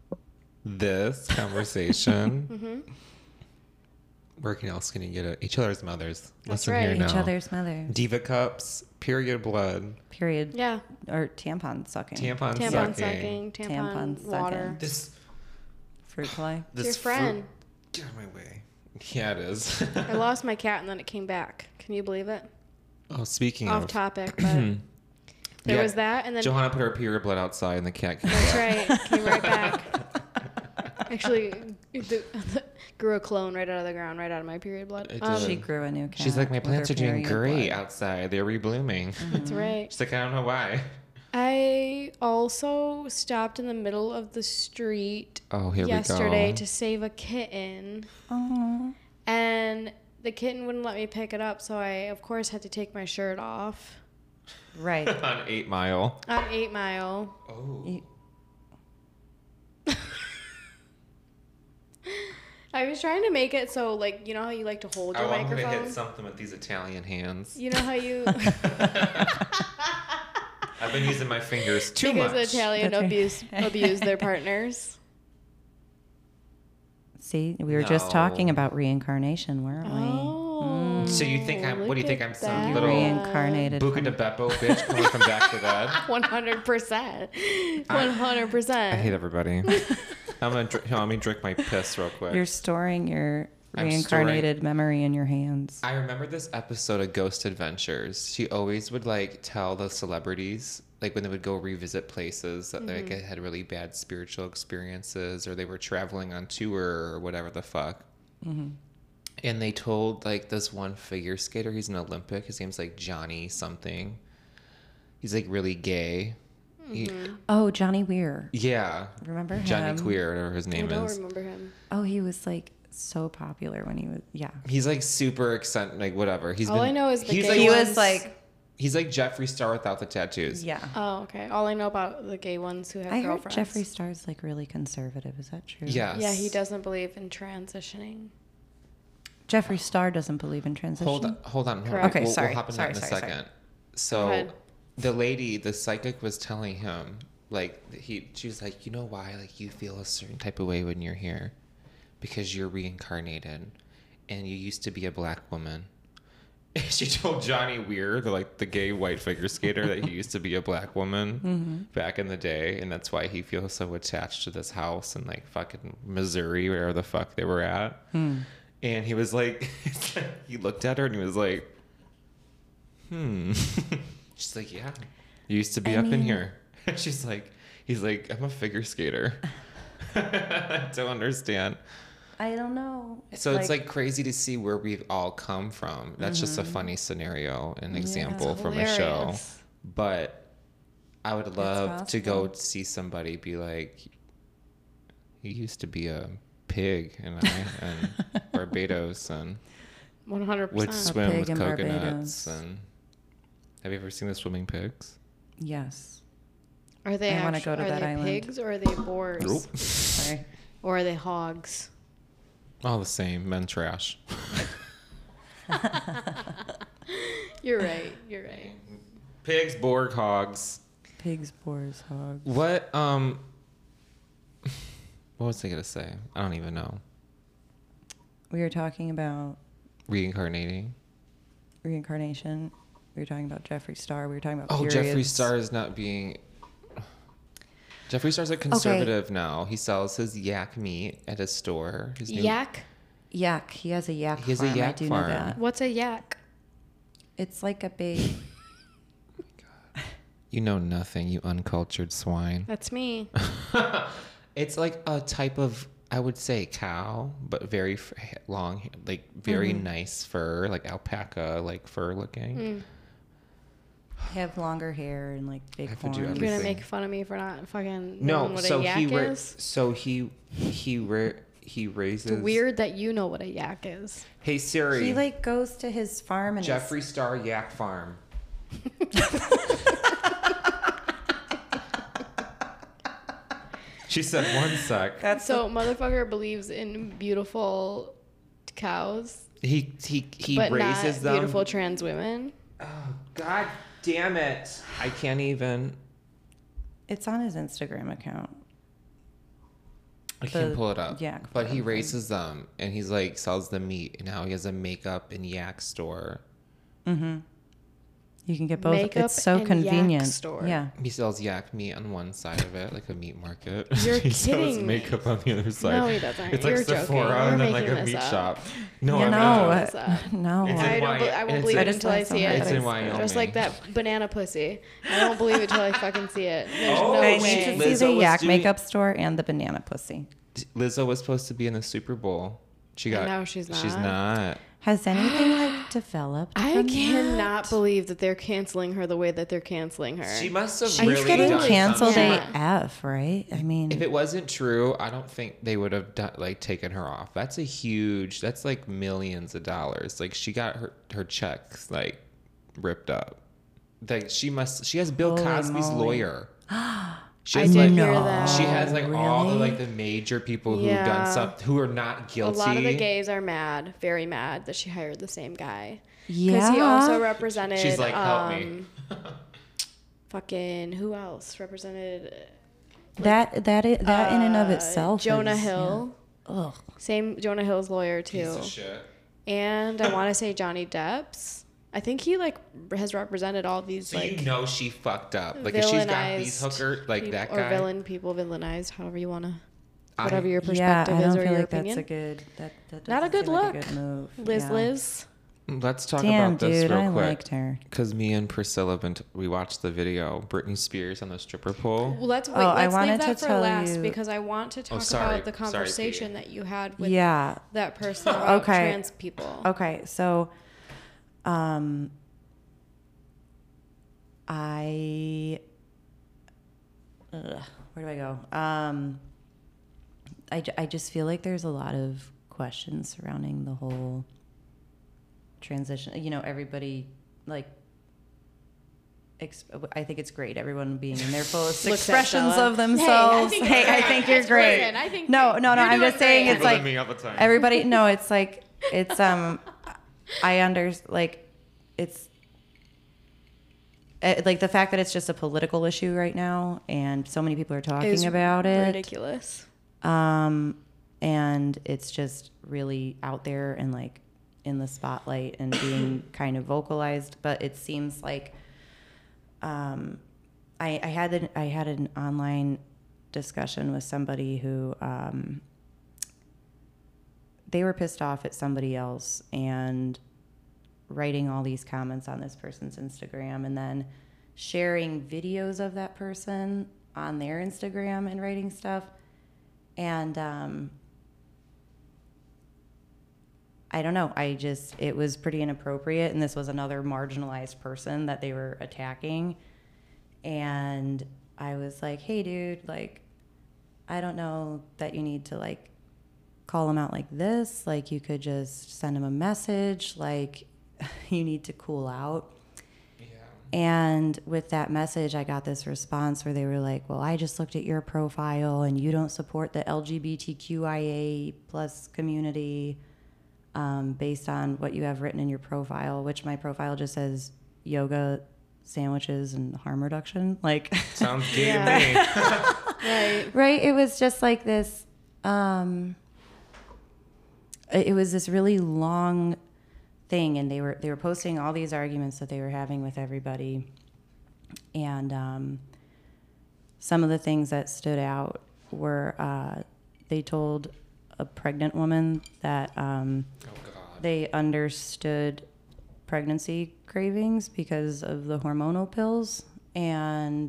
this conversation. Mm-hmm. Where else can you get it? Each other's mothers. That's Listen right. here Each now. Each other's mother. Diva cups, period blood, Period. Yeah. Or tampon sucking. tampon, Tampon sucking. sucking, tampon, Tampon water. sucking. This, Fruit fly. It's this your friend. fruit- Get out of my way. Yeah, it is. I lost my cat and then it came back. Can you believe it? Oh, speaking Off of, topic, but there Yeah, was that, and then Johanna put her period blood outside, and the cat came. that's right, came right back. Actually, the, grew a clone right out of the ground, right out of my period blood. It Um, did. She grew a new cat. She's like, my with plants her are doing period great blood." outside. They're reblooming. that's right. She's like, I don't know why. I also stopped in the middle of the street Oh, here yesterday we go. to save a kitten, Aw. and the kitten wouldn't let me pick it up, so I, of course, had to take my shirt off Right. On Eight Mile. on Eight Mile. Oh. You- I was trying to make it so, like, you know how you like to hold I your want her to microphone? hit something with these Italian hands. You know how you... I've been using my fingers too because much. Italian That's right. abuse abuse their partners. See, we were just talking No. about reincarnation, weren't we? Oh, So you think I'm- what do you look think at I'm, some that. little Reincarnated. Buca from- de Beppo bitch coming from back to bed? One hundred percent. One hundred I percent. hate everybody. I'm gonna drink, let me drink my piss real quick. You're storing your I'm reincarnated memory in your hands. I remember this episode of Ghost Adventures. She always would like tell the celebrities, like when they would go revisit places that like had really bad spiritual experiences, or they were traveling on tour or whatever the fuck. And they told like this one figure skater, he's an Olympic. His name's like Johnny something. He's like really gay. He, Oh, Johnny Weir. yeah, Remember him? Johnny Queer, whatever his I name don't is. remember him. Oh, he was like so popular when he was, yeah. He's like super eccentric, like whatever. He's All been, I know is the he's gay like He ones- was like, he's like Jeffree Star without the tattoos. yeah. Oh, okay. All I know about the gay ones who have I heard girlfriends. Jeffree Star's like really conservative. Is that true? Yes. Yeah, he doesn't believe in transitioning. Jeffree Star doesn't believe in transition. Hold on, hold on. Hold Correct. on. Okay, we'll, sorry, We'll hop in sorry, that in a sorry, sorry. second. Go So, ahead. the lady, the psychic, was telling him, like, he, she was like, you know why, like, you feel a certain type of way when you're here, because you're reincarnated, and you used to be a black woman. And she told Johnny Weir, the like the gay white figure skater, that he used to be a black woman Mm-hmm. back in the day, and that's why he feels so attached to this house in like fucking Missouri, wherever the fuck they were at. Hmm. And he was like, he looked at her and he was like, hmm. She's like, yeah, you used to be I up in mean- here. She's like, he's like, I'm a figure skater. I don't understand. I don't know. So it's like crazy to see where we've all come from. That's just a Mm-hmm. funny scenario, an example from a show. Hilarious. But I would love to go possible. see somebody be like, you used to be a pig and I and Barbados and One hundred would percent. swim pig with in coconuts. Barbados. And have you ever seen the swimming pigs? Yes. Are they I wanna actu- go to are that they island. pigs or are they boars? Nope. Sorry. Or are they hogs? All the same, men trash. You're right. You're right. Pigs, Borg, hogs. Pigs, boars, hogs. What um what was I gonna say? I don't even know. We were talking about Reincarnating. reincarnation. We were talking about Jeffree Star. We were talking about Oh, Jeffree periods. Star is not being. Jeffree Star's a conservative now. He sells his yak meat at a store. His new- Yak? Yak. He has a yak He has a farm. I yak do farm. know that. What's a yak? It's like a big. You know nothing, you uncultured swine. That's me. It's like a type of, I would say, cow, but very f- long, like very Mm-hmm. nice fur, like alpaca, like fur looking. Mm. They have longer hair and like big have to do You're horns. gonna Everything. make fun of me for not fucking No, knowing what so a yak he ra- is? so he he ra- he raises. It's weird that you know what a yak is. Hey Siri, He like goes to his farm and it's- Jeffree Star Yak Farm. She said one sec. That's So motherfucker believes in beautiful cows, He he he but raises not them. beautiful trans women. Oh God damn it! I can't even. it's on his Instagram account. I can't The pull it up. yak but he farm. raises them and he's like sells the meat and now he has a makeup and yak store. Mm-hmm. You can get both. Makeup it's so and yak convenient. store. Yeah. He sells yak meat on one side of it, like a meat market. You're he sells kidding me. makeup on the other side. No, he doesn't. It's You're like joking. Sephora You're and then like making a this meat up. shop. No, you I'm know, not. making this up. no. It's in I don't. Wy- be- I won't it's believe in- it until I see It's it. in Wyoming. Just like that banana pussy. I don't believe it till I fucking see it. There's Oh, no I she need way. to Lizzo see the was yak doing- makeup store and the banana pussy. Lizzo was supposed to be in the Super Bowl. She got. And now she's She's not? not. Has anything like developed? I from cannot that? believe that they're canceling her the way that they're canceling her. She must have She's really getting done canceled something. Yeah. A F, right? I mean, If it wasn't true, I don't think they would have done, like taken her off. That's a huge. That's like millions of dollars. Like she got her her checks like ripped up. Like she must. She has Bill Holy Cosby's moly. lawyer. She I has did like hear that. she has like all the Really? like the major people who've Yeah. done stuff who are not A guilty. lot of the gays are mad, very mad that she hired the same guy. Because yeah. he also represented. She's like, help me. um, fucking who else represented? Like, that that it, that uh, in and of itself. Jonah is, Hill. Yeah. Ugh. Same Jonah Hill's lawyer too. Piece of shit. And I want to say Johnny Depp's. I think he like has represented all these. So like, you know she fucked up. Like if she's got these hooker like people, that guy. Or villain people villainized, however you want to. I, Whatever your perspective yeah, I is don't or feel your like opinion. That's a good. That, that Not a good seem look. Like a good move. Liz, yeah. Liz. Let's talk Damn, about this dude, real I quick. liked her. Because me and Priscilla have been t- we watched the video Britney Spears on the stripper pole. Well, let's wait. Oh, let's I leave wanted that to for tell last you- because I want to talk Oh, sorry. about the Sorry, conversation Pete. that you had with Yeah. that person about Okay. trans people. Okay, so, um, I, ugh, where do I go? Um, I, ju- I just feel like there's a lot of questions surrounding the whole transition. You know, everybody, like, ex- I think it's great. Everyone being in their fullest Looks at expressions Stella. of themselves. Hey, I think Hey, you're I great. think you're That's great. brilliant. I think No, no, no. you're I'm doing just saying great. it's like me all the time. everybody. No, it's like it's um, I under like it's. uh, Like the fact that it's just a political issue right now, and so many people are talking Is about it. ridiculous. Um, and it's just really out there and like in the spotlight and being kind of vocalized. But it seems like, um, I, I had an, I had an online discussion with somebody who, um, they were pissed off at somebody else and writing all these comments on this person's Instagram and then sharing videos of that person on their Instagram and writing stuff. And um, I don't know. I just, it was pretty inappropriate. And this was another marginalized person that they were attacking. And I was like, hey, dude, like, I don't know that you need to, like, call him out like this. Like, you could just send him a message. Like, you need to cool out. And with that message, I got this response where they were like, well, I just looked at your profile and you don't support the L G B T Q I A plus community um, based on what you have written in your profile, which my profile just says yoga, sandwiches, and harm reduction. Like, Sounds gay Yeah. to me. Right. right? It was just like this, um, it it was this really long thing, and they were they were posting all these arguments that they were having with everybody, and um, some of the things that stood out were uh, they told a pregnant woman that um, Oh God. they understood pregnancy cravings because of the hormonal pills, and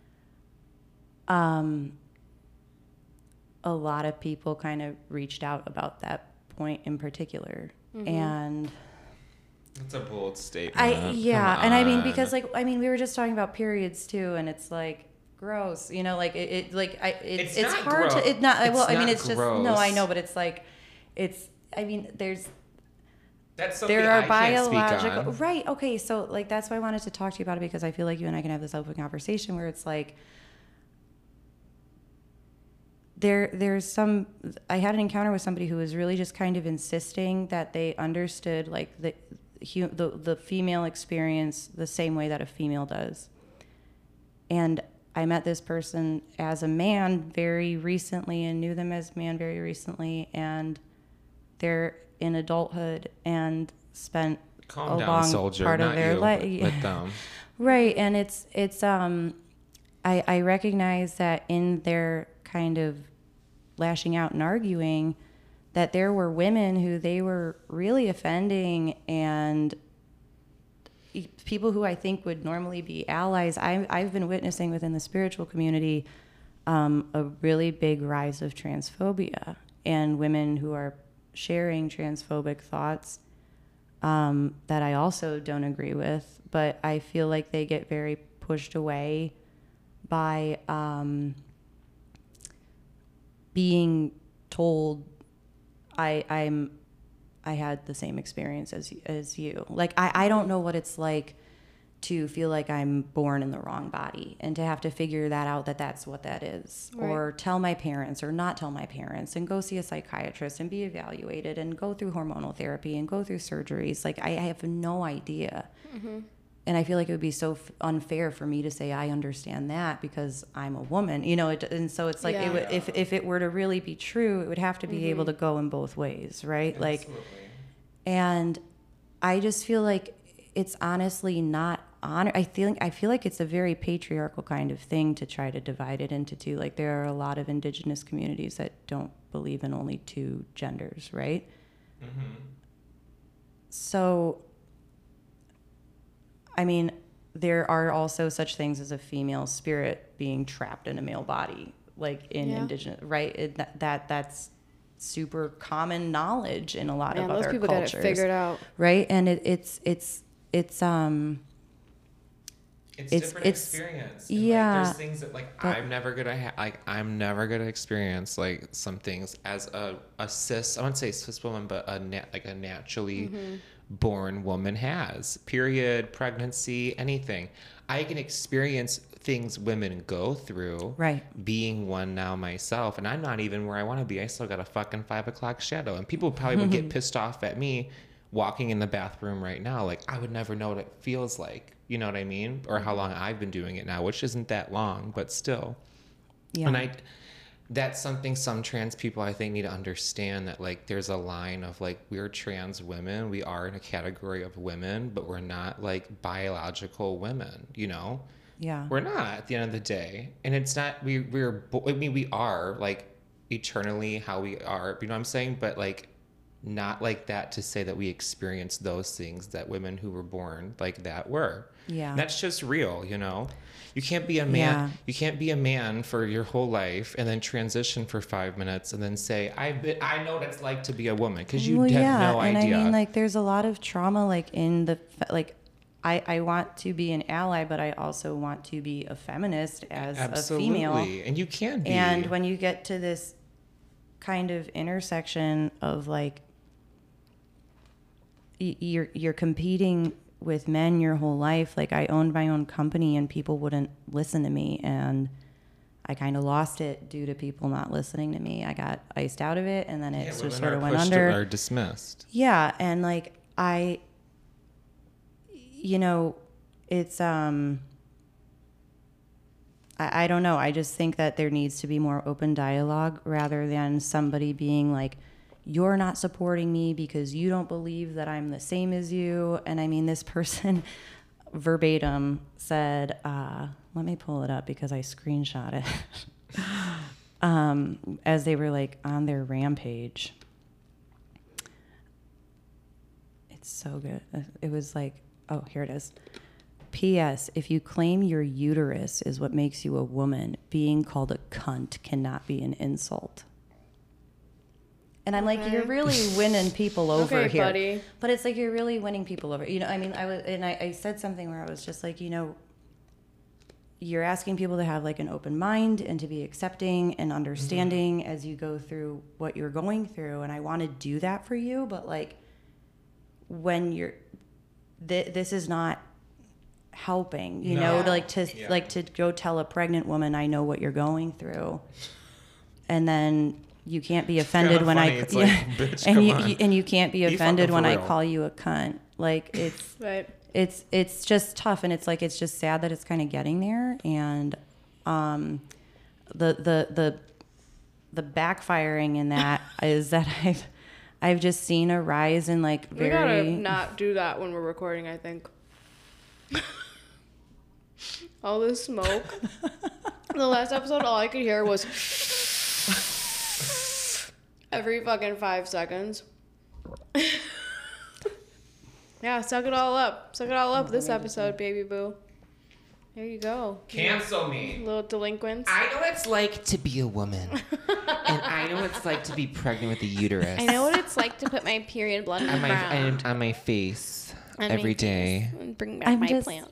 um, a lot of people kind of reached out about that point in particular, Mm-hmm. and That's a bold statement. I yeah, Come and I mean on. because like I mean we were just talking about periods too, and it's like gross, you know, like it, it like I it, It's it's, not hard gro- to it not it's well I mean not it's just no I gross. know, but it's like it's I mean there's That's something there are I can't speak biological on. right okay so like that's why I wanted to talk to you about it, because I feel like you and I can have this open conversation where it's like there there's some I had an encounter with somebody who was really just kind of insisting that they understood like the hu- the the female experience the same way that a female does. And I met this person as a man very recently and knew them as a man very recently, and they're in adulthood and spent Calm a down, long soldier. part Not of their you, life. but with them. Right, and it's it's um, I I recognize that in their kind of lashing out and arguing, that there were women who they were really offending, and e- people who I think would normally be allies. I I've been witnessing within the spiritual community um, a really big rise of transphobia and women who are sharing transphobic thoughts um, that I also don't agree with, but I feel like they get very pushed away by um, being told I I'm I had the same experience as as you. Like I, I don't know what it's like to feel like I'm born in the wrong body and to have to figure that out, that that's what that is. Right. Or tell my parents or not tell my parents and go see a psychiatrist and be evaluated and go through hormonal therapy and go through surgeries. Like I, I have no idea. Mm-hmm. and I feel like it would be so f- unfair for me to say I understand that because I'm a woman, you know. It, and so it's like Yeah. it would, if if it were to really be true, it would have to be Mm-hmm. able to go in both ways, right? Like, Absolutely. and I just feel like it's honestly not honor. I feel I feel like it's a very patriarchal kind of thing to try to divide it into two. Like there are a lot of indigenous communities that don't believe in only two genders, right? Mm-hmm. So, I mean, there are also such things as a female spirit being trapped in a male body, like in Yeah. indigenous, right? It, that, that that's super common knowledge in a lot Man, of those other people cultures, got it figured out. right? And it, it's it's it's um. It's, It's- different it's- experience. And, yeah, like, there's things that like but- I'm never gonna ha- like I'm never gonna experience like some things as a, a cis I wouldn't say cis woman, but a nat- like a naturally Mm-hmm. born woman has. Period, pregnancy, anything. I can experience things women go through. Right. Being one now myself, and I'm not even where I want to be. I still got a fucking five o'clock shadow, and people probably would get pissed off at me walking in the bathroom right now. Like I would never know what it feels like. You know what I mean? Or how long I've been doing it now, which isn't that long, but still. Yeah. And I, that's something some trans people I think need to understand, that like there's a line of like we're trans women, we are in a category of women, but we're not like biological women. You know? Yeah. We're not at the end of the day, and it's not we we're bo- I mean we are like eternally how we are. You know what I'm saying? But like. Not like that to say that we experience those things that women who were born like that were. Yeah. And that's just real, you know. You can't be a man. Yeah. You can't be a man for your whole life and then transition for five minutes and then say, "I've been, I know what it's like to be a woman," because you well, have yeah, no and idea. I mean, like, there's a lot of trauma, like in the fe- like. I, I want to be an ally, but I also want to be a feminist as Absolutely. a female. And you can be. And when you get to this kind of intersection of like y- you're you're competing with men your whole life. Like I owned my own company and people wouldn't listen to me, and I kind of lost it due to people not listening to me. I got iced out of it, and then it yeah, just women sort are of went pushed under. or dismissed. Yeah, and like I, you know, it's um. I, I don't know. I just think that there needs to be more open dialogue rather than somebody being like, "You're not supporting me because you don't believe that I'm the same as you." And I mean, this person verbatim said, uh, "Let me pull it up because I screenshot it." um, as they were like on their rampage. It's so good. It was like, oh, here it is. P S. If you claim your uterus is what makes you a woman, being called a cunt cannot be an insult. And I'm like, Okay. you're really winning people over Okay, here. buddy. But it's like you're really winning people over. You know, I mean, I was, and I, I said something where I was just like, you know, you're asking people to have like an open mind and to be accepting and understanding mm-hmm. as you go through what you're going through. And I want to do that for you, but like when you're, th- this is not helping, you No. know, like to Yeah. like to go tell a pregnant woman, I know what you're going through, and then you can't be offended kinda when funny. I It's yeah, like, bitch, and come you, on. you and you can't be Be offended fucking when for I real. call you a cunt. Like it's Right. it's it's just tough, and it's like it's just sad that it's kind of getting there, and um, the the the the backfiring in that is that I've I've just seen a rise in like We gotta very not do that when we're recording, I think. All this smoke. The last episode, all I could hear was every fucking five seconds. Yeah, suck it all up. Suck it all up this episode, baby boo. There you go. Cancel me. Little delinquents. I know what it's like to be a woman. And I know what it's like to be pregnant with a uterus. I know what it's like to put my period blood in on the my ground. on my face On my every day. face and bring back I'm my just- plants.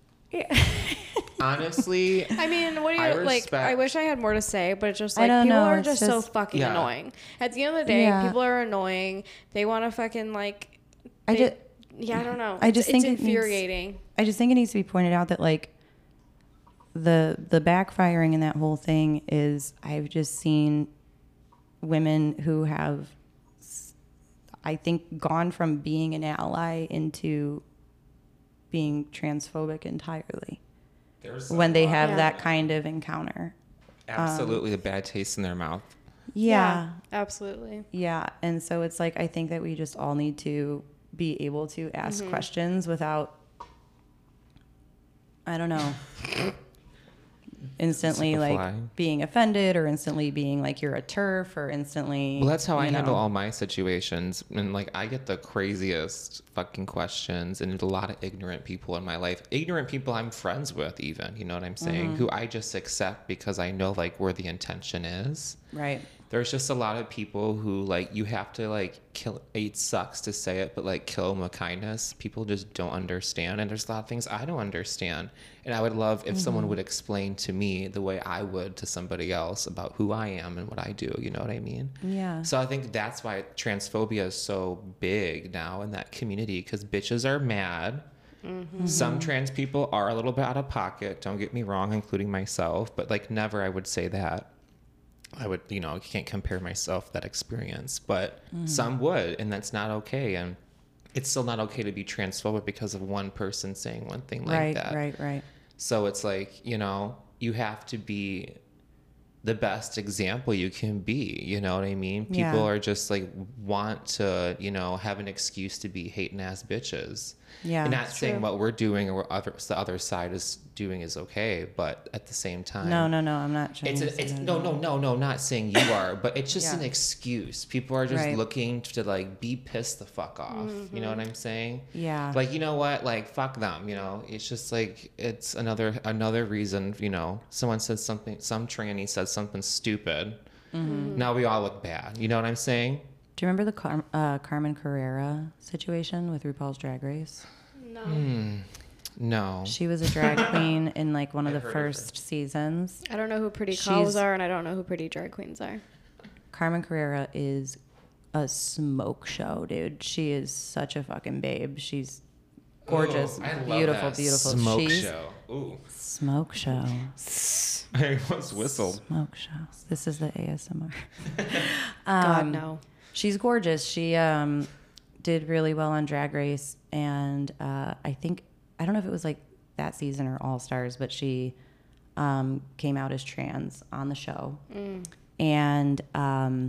Honestly, I mean, what do you I like? respect- I wish I had more to say, but it's just I like don't people know, are it's just, so just- fucking Yeah. annoying. At the end of the day, Yeah. people are annoying. They want to fucking like. I they- just Yeah, I don't know. I just it's, think it's it needs- infuriating. I just think it needs to be pointed out that like the the backfiring in that whole thing is I've just seen women who have s- I think gone from being an ally into being transphobic entirely There's when a they lot have of that kind of encounter. absolutely a bad taste in their mouth. Yeah. absolutely. Yeah. And so it's like, I think that we just all need to be able to ask Mm-hmm. questions without, I don't know, instantly like Simplify. being offended or instantly being like you're a turf or instantly. Well, that's how I you know. handle all my situations. And like, I get the craziest fucking questions and a lot of ignorant people in my life. Ignorant people I'm friends with, even, you know what I'm saying? Mm-hmm. Who I just accept because I know like where the intention is. Right. There's just a lot of people who like you have to like kill. It sucks to say it, but like kill them with kindness. People just don't understand, and there's a lot of things I don't understand. And I would love if Mm-hmm. someone would explain to me the way I would to somebody else about who I am and what I do. You know what I mean? Yeah. So I think that's why transphobia is so big now in that community, because bitches are mad. Mm-hmm. Some trans people are a little bit out of pocket. Don't get me wrong, including myself, but like never I would say that. I would, you know, I can't compare myself to that experience, but Mm-hmm. some would, and that's not okay. And it's still not okay to be transphobic because of one person saying one thing like right. that. Right. Right. So it's like, you know, you have to be the best example you can be. You know what I mean? People Yeah. are just like want to, you know, have an excuse to be hating ass bitches. Yeah. And not It's saying true. what we're doing or what other, the other side is doing is okay, but at the same time, No, no, no. I'm not trying it's, to a, say it's that. no, no, no, no, not saying you are, but it's just Yeah. an excuse. People are just Right. looking to like be pissed the fuck off. You know what I'm saying? Yeah. Like, you know what? Like, fuck them. You know, it's just like it's another another reason. You know, someone said something, some tranny said something stupid. Mm-hmm. Now we all look bad. You know what I'm saying? Do you remember the Car- uh, Carmen Carrera situation with RuPaul's Drag Race? No. Hmm. No. She was a drag queen in like one of I've the heard of her. first seasons. I don't know who pretty She's- cows are, and I don't know who pretty drag queens are. Carmen Carrera is a smoke show, dude. She is such a fucking babe. She's gorgeous, Ooh, I love beautiful, that. beautiful. Smoke She's show. Ooh. smoke show. I almost whistled. Smoke show. This is the A S M R. God, Um, no. She's gorgeous. She um, did really well on Drag Race, and uh, I think I don't know if it was like that season or All Stars, but she um, came out as trans on the show, and um,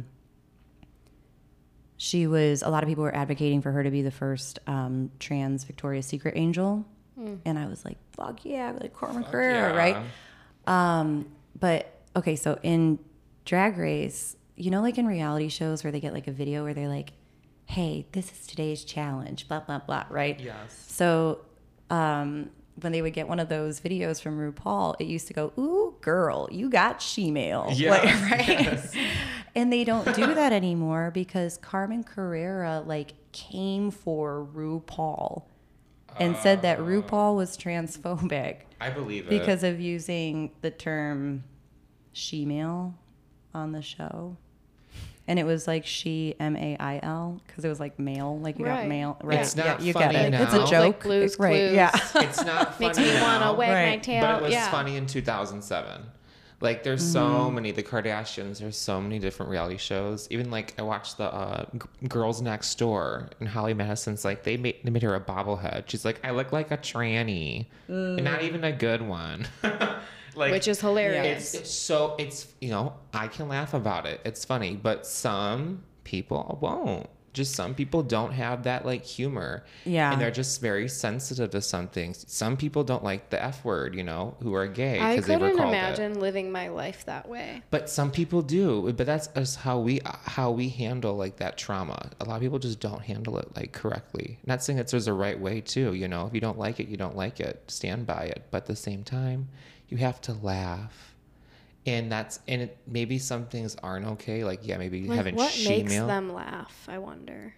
she was. A lot of people were advocating for her to be the first um, trans Victoria's Secret angel, and I was like, "Fuck yeah!" Like Carmen Fuck Carrera, yeah. right? Um, but okay, so in Drag Race, you know, like in reality shows where they get like a video where they're like, "Hey, this is today's challenge," blah blah blah, right? Yes. So, um, when they would get one of those videos from RuPaul, it used to go, "Ooh, girl, you got she-mail," Yeah. like, right? And they don't do that anymore because Carmen Carrera like came for RuPaul and said that RuPaul was transphobic I believe it. because of using the term she-mail on the show. And it was like she, M A I L, because it was like male, like you got Right. mail. Right. It's not yeah, you funny get it. now. It's a Like joke. Blue's right. Clues. Yeah. it's not funny Makes me want to now, wag my Right. tail. but it was yeah. funny in two thousand seven. Like there's Mm-hmm. so many, the Kardashians, there's so many different reality shows. Even like I watched the uh, G- Girls Next Door, and Holly Madison's like, they made, they made her a bobblehead. She's like, I look like a tranny, and not even a good one. Like, Which is hilarious. it's, it's so, it's, you know, I can laugh about it. It's funny, but some people won't. Just some people don't have that like humor. Yeah. And they're just very sensitive to some things. Some people don't like the F word, you know, who are gay I because they were couldn't called imagine it. living my life that way. But some people do. But that's just how we how we handle like that trauma. A lot of people just don't handle it like correctly. Not saying that there's a right way too, you know. If you don't like it, you don't like it. Stand by it. But at the same time, you have to laugh. And that's and it, maybe some things aren't okay. Like yeah, maybe Like, having what makes she-mail. them laugh? I wonder.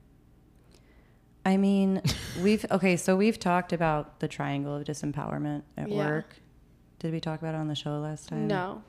I mean, we've, okay, so we've talked about the triangle of disempowerment at Yeah. work. Did we talk about it on the show last time? No.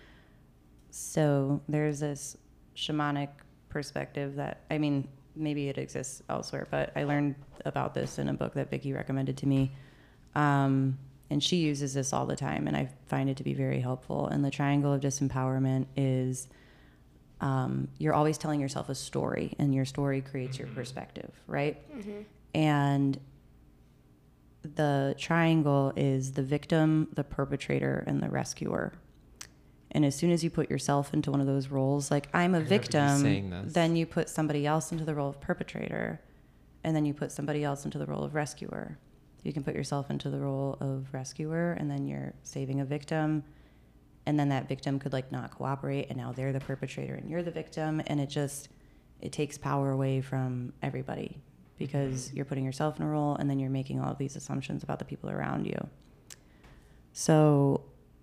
So there's this shamanic perspective that, I mean, maybe it exists elsewhere, but I learned about this in a book that Vicky recommended to me. Um, and she uses this all the time, and I find it to be very helpful. And the triangle of disempowerment is um, you're always telling yourself a story, and your story creates your perspective, right? And the triangle is the victim, the perpetrator, and the rescuer. And as soon as you put yourself into one of those roles, like I'm a I remember you saying victim, this. then you put somebody else into the role of perpetrator, and then you put somebody else into the role of rescuer. You can put yourself into the role of rescuer, and then you're saving a victim, and then that victim could like not cooperate, and now they're the perpetrator and you're the victim, and it just, it takes power away from everybody because you're putting yourself in a role, and then you're making all of these assumptions about the people around you. So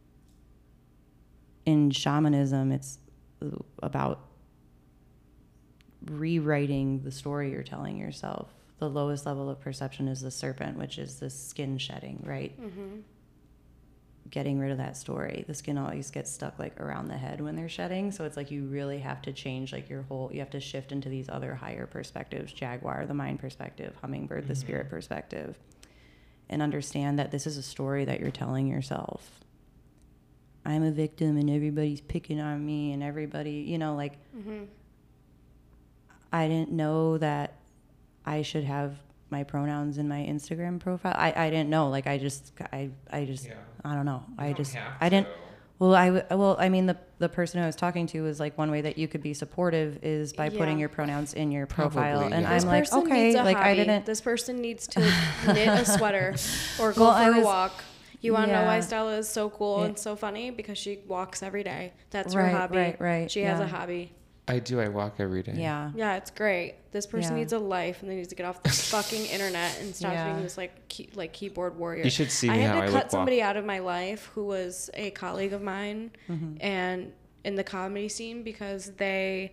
in shamanism, it's about rewriting the story you're telling yourself. The lowest level of perception is the serpent, which is the skin shedding, right? Mm-hmm. Getting rid of that story. The skin always gets stuck like around the head when they're shedding. So it's like you really have to change like your whole, you have to shift into these other higher perspectives, jaguar, the mind perspective, hummingbird, mm-hmm. the spirit perspective, and understand that this is a story that you're telling yourself. I'm a victim and everybody's picking on me and everybody, you know, like Mm-hmm. I didn't know that I should have my pronouns in my Instagram profile. I, I didn't know. Like I just, I, I just, Yeah. I don't know. You I don't just, have I didn't, to. well, I, w- well, I mean, the, the person I was talking to was like, one way that you could be supportive is by putting Yeah. your pronouns in your Probably, profile. And yeah. This I'm like, person okay, needs a like hobby. I didn't, This person needs to knit a sweater or go Well, for I a was- walk. You want to know why yeah. Stella is so cool Yeah. and so funny? Because she walks every day. That's Right, her hobby. right, right, She has yeah. a hobby. I do. I walk every day. yeah. Yeah, it's great. This person Yeah. needs a life, and they need to get off the fucking internet and stop Yeah. being this like key, like keyboard warrior. You should see I me had how to I cut look somebody out of my life who was a colleague of mine, Mm-hmm. and in the comedy scene because they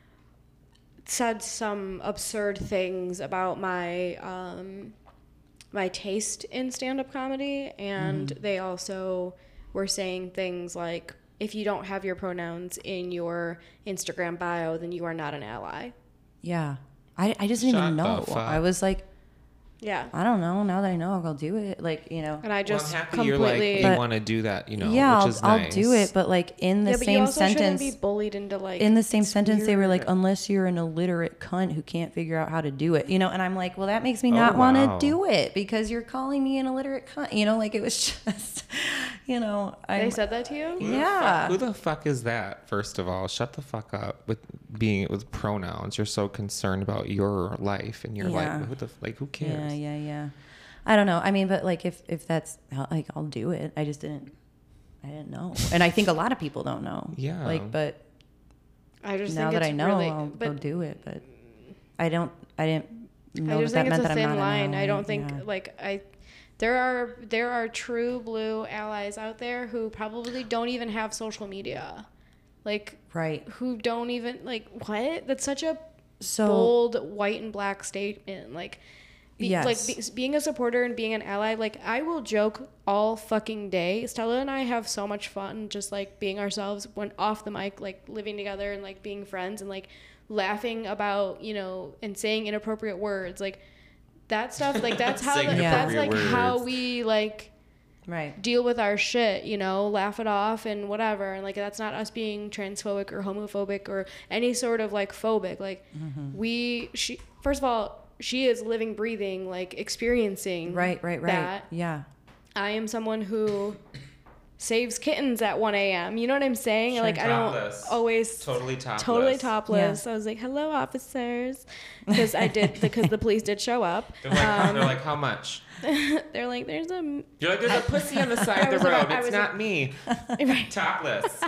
said some absurd things about my um, my taste in stand-up comedy, and Mm-hmm. they also were saying things like, if you don't have your pronouns in your Instagram bio, then you are not an ally. Yeah. I, I just didn't Shut even the know. fuck. I was like, Yeah. I don't know. Now that I know, I'll do it. Like, you know. And I Well, just I'm happy completely... you're like, But- you want to do that, you know, yeah, which I'll, is I'll nice. do it. But like in the yeah, but you same also sentence, shouldn't be bullied into like... in the same it's sentence, they were like, weird. unless you're an illiterate cunt who can't figure out how to do it, you know. And I'm like, well, that makes me Oh, not want to wow. do it because you're calling me an illiterate cunt, you know. Like it was just, you know. They I'm, said that to you? Who the Yeah. fuck- Who the fuck is that? First of all, shut the fuck up with being with pronouns. You're so concerned about your life and your Yeah. life. Who the like? Who cares? Yeah, yeah, yeah. I don't know. I mean, but like if if that's like, I'll do it. I just didn't. I didn't know, and I think a lot of people don't know. Yeah. Like, but I just now think that I it's know, really, I'll but go do it. But I don't. I didn't know I just that, think that it's meant a that I'm thin not line. an I ally. don't think Yeah. like I there are there are true blue allies out there who probably don't even have social media. Like Right. who don't even like what? That's such a So bold white and black statement. Like be, Yes. like be, being a supporter and being an ally, like I will joke all fucking day. Stella and I have so much fun just like being ourselves when off the mic, like living together and like being friends and like laughing about, you know, and saying inappropriate words. Like that stuff, like that's how Saying the, that's like inappropriate how words. we like right. deal with our shit, you know, laugh it off and whatever. And like that's not us being transphobic or homophobic or any sort of like phobic. Like Mm-hmm. we she first of all, she is living, breathing, like experiencing Right. Right. Right. that. Yeah. I am someone who saves kittens at one a.m. You know what I'm saying? Sure. Like I don't Topless. always Totally topless. totally topless. I was like, "Hello, officers," because I did because the police did show up. They're like, Um, they're like, how much? They're like, "There's a You're like, there's a pussy on the side I of the was about- road. I It's was not me. Right. Topless.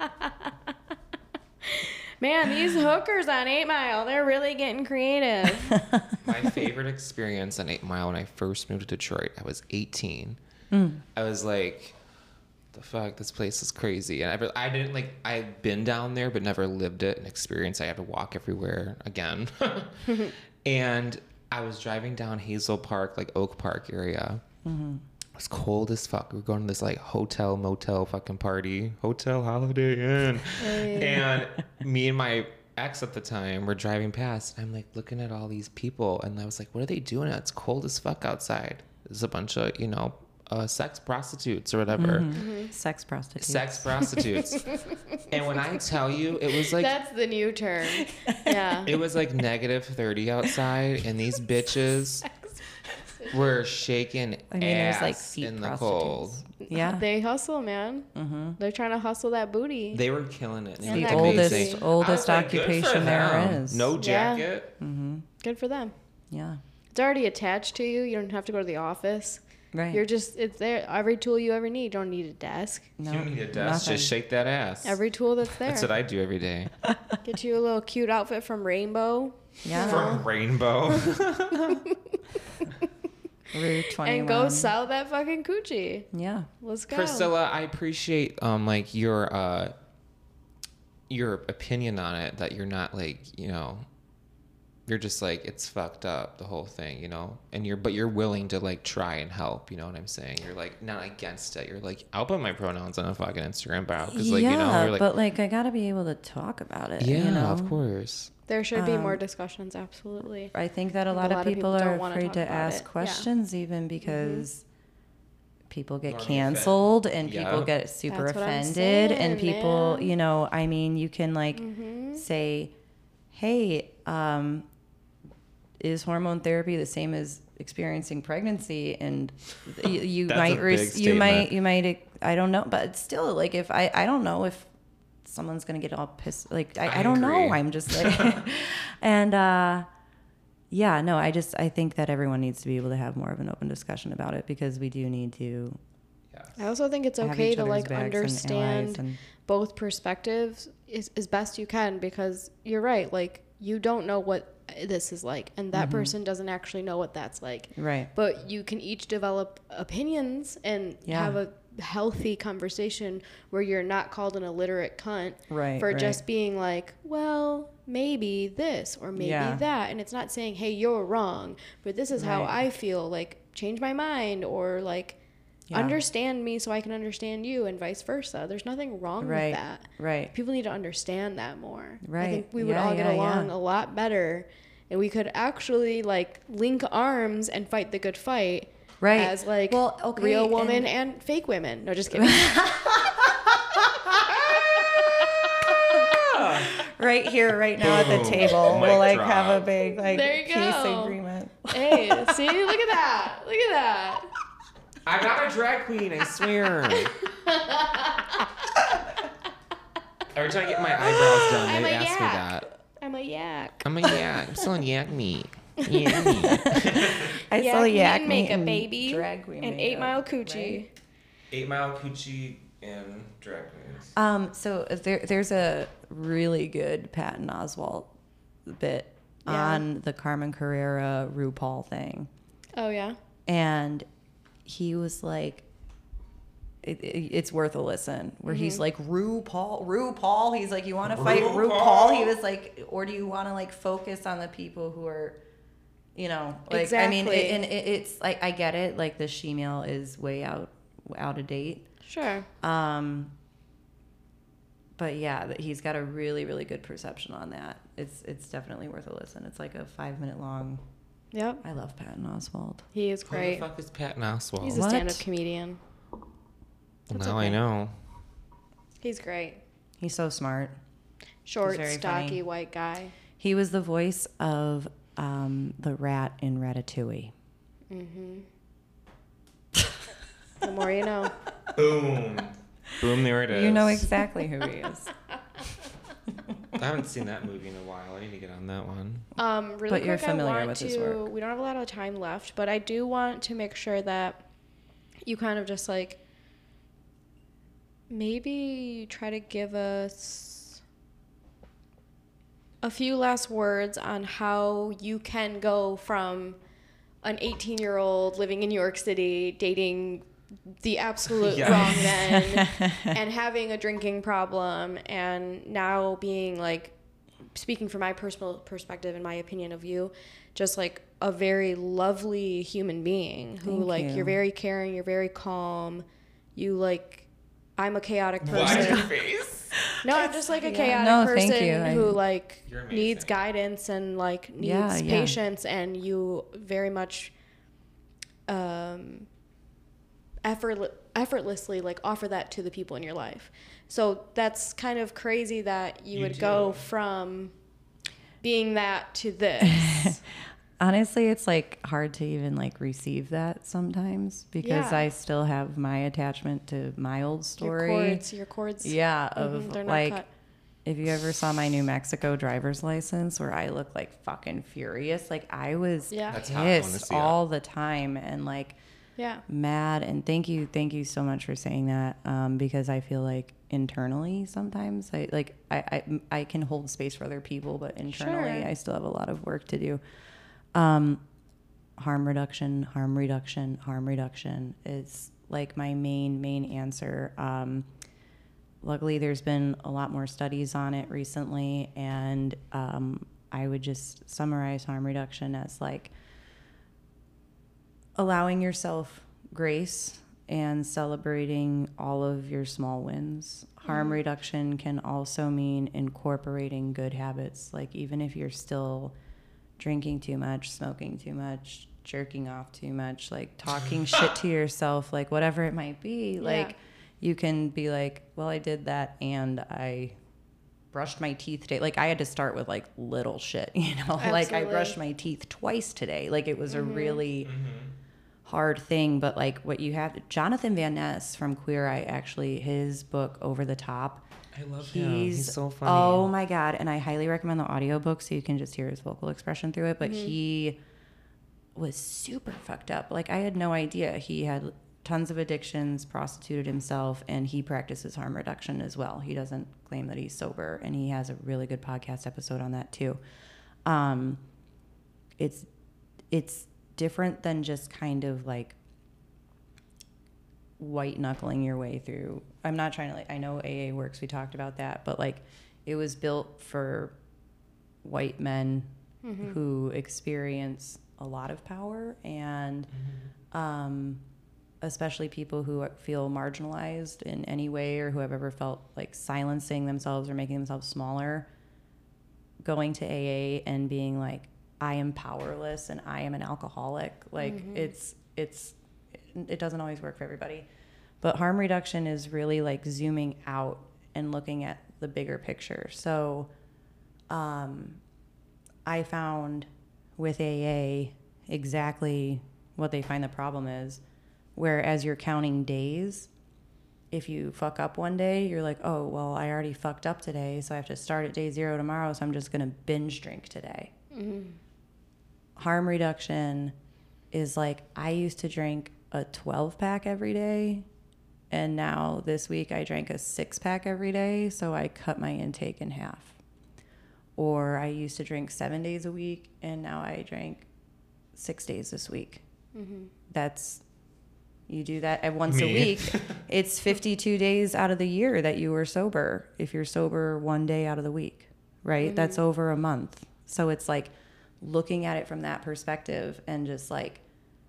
Man, these hookers on Eight Mile, they're really getting creative." My favorite experience on Eight Mile when I first moved to Detroit, I was eighteen. I was like, the fuck, this place is crazy. And I, I didn't like, I've been down there, but never lived it and experienced. I had to walk everywhere again. And I was driving down Hazel Park, like Oak Park area. It was cold as fuck. We were going to this like hotel, motel fucking party. Hotel Holiday Inn. And me and my ex at the time were driving past. And I'm like looking at all these people. And I was like, what are they doing? It's cold as fuck outside. There's a bunch of, you know, uh, sex prostitutes or whatever. Sex prostitutes. Sex prostitutes. And when I tell you, it was like... That's the new term. Yeah. It was like negative thirty outside. And these bitches... We're shaking I mean, ass there's like feet in the cold. prostitutes. Yeah. They hustle, man. Mm-hmm. They're trying to hustle that booty. They were killing it. It's It the was oldest- amazing. oldest I was like, good for occupation there them. is. No Yeah. jacket. Mm-hmm. Good for them. Yeah. It's already attached to you. You don't have to go to the office. Right. You're just, it's there. Every tool you ever need. You don't need a desk. no, You don't need a desk. nothing. Just shake that ass. Every tool that's there. That's what I do every day. Get you a little cute outfit from Rainbow. Yeah. From Rainbow. Rue twenty-one. And go sell that fucking coochie. Yeah. Let's go. Priscilla, I appreciate um like your uh your opinion on it, that you're not like, you know, you're just like, it's fucked up, the whole thing, you know, and you're but you're willing to like try and help, you know what I'm saying? You're like not against it. You're like, I'll put my pronouns on a fucking Instagram bio because like, yeah, you know, you're like, but like I gotta be able to talk about it. yeah, you know? of course. There should be more Um, discussions, absolutely. I think that a think lot, of people, don't are wanna afraid talk to about ask it. Yeah. questions, even because people get Normally canceled and Yeah. people get super That's what I'm offended, and saying, people, man. you know, I mean, you can like Mm-hmm. say, "Hey, um, is hormone therapy the same as experiencing pregnancy?" And you, you That's might, a re- big you might, statement. you might, I don't know, but still, like, if I, I don't know if someone's gonna get all pissed, like, I, I I don't agree. know. I'm just like, and uh, yeah, no, I just, I think that everyone needs to be able to have more of an open discussion about it, because we do need to I also think it's have okay each to other's like backs and allies understand and- both perspectives as, as best you can, because you're right. Like, you don't know what this is like, and that person doesn't actually know what that's like. Right. But you can each develop opinions and Yeah. have a healthy conversation where you're not called an illiterate cunt Right, for right. just being like, well, maybe this or maybe Yeah. that. And it's not saying, hey, you're wrong, but this is how Right. I feel. Like, change my mind, or like, Yeah. understand me so I can understand you, and vice versa. There's nothing wrong Right. with that. Right. People need to understand that more. I Right. think we would Yeah, all get yeah, along yeah. a lot better, and we could actually like link arms and fight the good fight. Right. As like Well, okay, real women and- and, fake women. No, just kidding. Right here, right now at the Boom. table, Mic we'll like have drop. a big like There you peace go. agreement. Hey, see, look at that. Look at that. I'm not a drag queen, I swear. Every time I get my eyebrows done, I'm they a ask me yak. that. I'm a yak. I'm a yak. I'm selling yak meat. Yak meat. I Yak saw meat yak and meat makeup, and baby. drag queen and makeup, eight mile coochie. right? Eight Mile Coochie and drag queens. Um, so there, there's a really good Patton Oswalt bit Yeah. on the Carmen Carrera RuPaul thing, Oh yeah. and he was like, it, it, "It's worth a listen." Where Mm-hmm. he's like, "RuPaul, RuPaul." He's like, "You want to fight RuPaul? RuPaul?" He was like, "Or do you want to like focus on the people who are." You know, like I mean, Exactly. it, and it, it's like I get it. Like the she-male is way out, out of date. Sure. Um, but yeah, that he's got a really, really good perception on that. It's it's definitely worth a listen. It's like a five minute long. Yep. I love Patton Oswalt. He is Who great. the fuck is Patton Oswalt? He's a What? stand-up comedian. Well, That's now I okay. know. He's great. He's so smart. Short, very stocky, funny. white guy. He was the voice of um, the rat in Ratatouille. The more you know. Boom. Boom, there it is. You know exactly who he is. I haven't seen that movie in a while. I need to get on that one. Um, really But you're quick, familiar I want with to, his work. We don't have a lot of time left, but I do want to make sure that you kind of just like maybe try to give us a few last words on how you can go from an eighteen year old living in New York City dating the absolute Yeah. wrong men and having a drinking problem, and now being like, speaking from my personal perspective and my opinion of you, just like a very lovely human being who Thank like you. you're very caring, you're very calm, you like, I'm a chaotic Why your person. face? No, I'm just like a Yeah. chaotic No, person thank you. I- who like You're amazing. needs guidance and like needs Yeah, yeah. patience, and you very much um effortless effortlessly like offer that to the people in your life. So that's kind of crazy that you, You would go do. from being that to this. Honestly, it's like hard to even like receive that sometimes because Yeah. I still have my attachment to my old Your story. cords, your cords. Yeah, of Mhm, they're not like cut. if you ever saw my New Mexico driver's license where I look like fucking furious, like I was Yeah. That's hot. I wanna pissed see it. all the time and like Yeah. mad. And thank you, thank you so much for saying that um, because I feel like internally sometimes I like I, I I can hold space for other people, but internally Sure. I still have a lot of work to do. Um, harm reduction, harm reduction, harm reduction is like my main, main answer. Um, luckily, there's been a lot more studies on it recently, and um, I would just summarize harm reduction as like allowing yourself grace and celebrating all of your small wins. Harm reduction can also mean incorporating good habits, like even if you're still drinking too much, smoking too much, jerking off too much, like talking shit to yourself, like whatever it might be, like Yeah. you can be like, well, I did that and I brushed my teeth today. Like I had to start with like little shit, you know, like I Absolutely. brushed my teeth twice today. Like it was a really hard thing, but like what you have, Jonathan Van Ness from Queer Eye, actually, his book Over the Top, I love him. He's so funny. oh my God. And I highly recommend the audiobook so you can just hear his vocal expression through it. But he was super fucked up. Like I had no idea. He had tons of addictions, prostituted himself, and he practices harm reduction as well. He doesn't claim that he's sober, and he has a really good podcast episode on that too. Um, it's it's different than just kind of like white knuckling your way through. I'm not trying to like, I know A A works, we talked about that, but like it was built for white men Mm-hmm. who experience a lot of power and um, especially people who feel marginalized in any way or who have ever felt like silencing themselves or making themselves smaller, going to A A and being like, I am powerless and I am an alcoholic. Like Mm-hmm. it's, it's, it doesn't always work for everybody. But harm reduction is really like zooming out and looking at the bigger picture. So um, I found with A A exactly what they find the problem is, where as you're counting days, if you fuck up one day, you're like, oh, well, I already fucked up today, so I have to start at day zero tomorrow, so I'm just going to binge drink today. Mm-hmm. Harm reduction is like, I used to drink a twelve pack every day, and now this week I drank a six pack every day, so I cut my intake in half. Or I used to drink seven days a week, and now I drank six days this week. Mm-hmm. That's, you do that at once a Me. week. It's fifty-two days out of the year that you were sober. If you're sober one day out of the week, right? Mm-hmm. That's over a month. So it's like looking at it from that perspective and just like,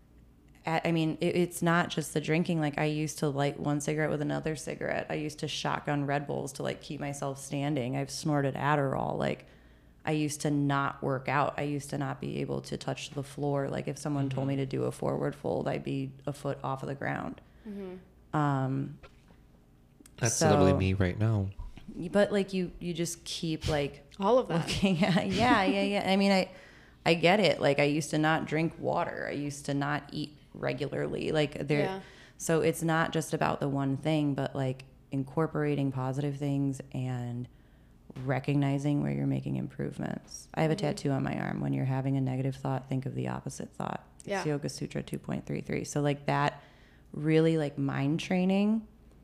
at, I mean, it, it's not just the drinking. Like I used to light one cigarette with another cigarette. I used to shotgun Red Bulls to like keep myself standing. I've snorted Adderall. Like I used to not work out. I used to not be able to touch the floor. Like if someone told me to do a forward fold, I'd be a foot off of the ground. Mm-hmm. Um, That's so- literally me right now. but like you, you just keep like All of that. looking at, yeah, yeah, yeah. I mean, I, I get it. Like I used to not drink water. I used to not eat regularly. Like there, Yeah. so it's not just about the one thing, but like incorporating positive things and recognizing where you're making improvements. I have a Mhm. tattoo on my arm. When you're having a negative thought, think of the opposite thought. Yeah. It's Yoga Sutra two point three three. So like that really like mind training.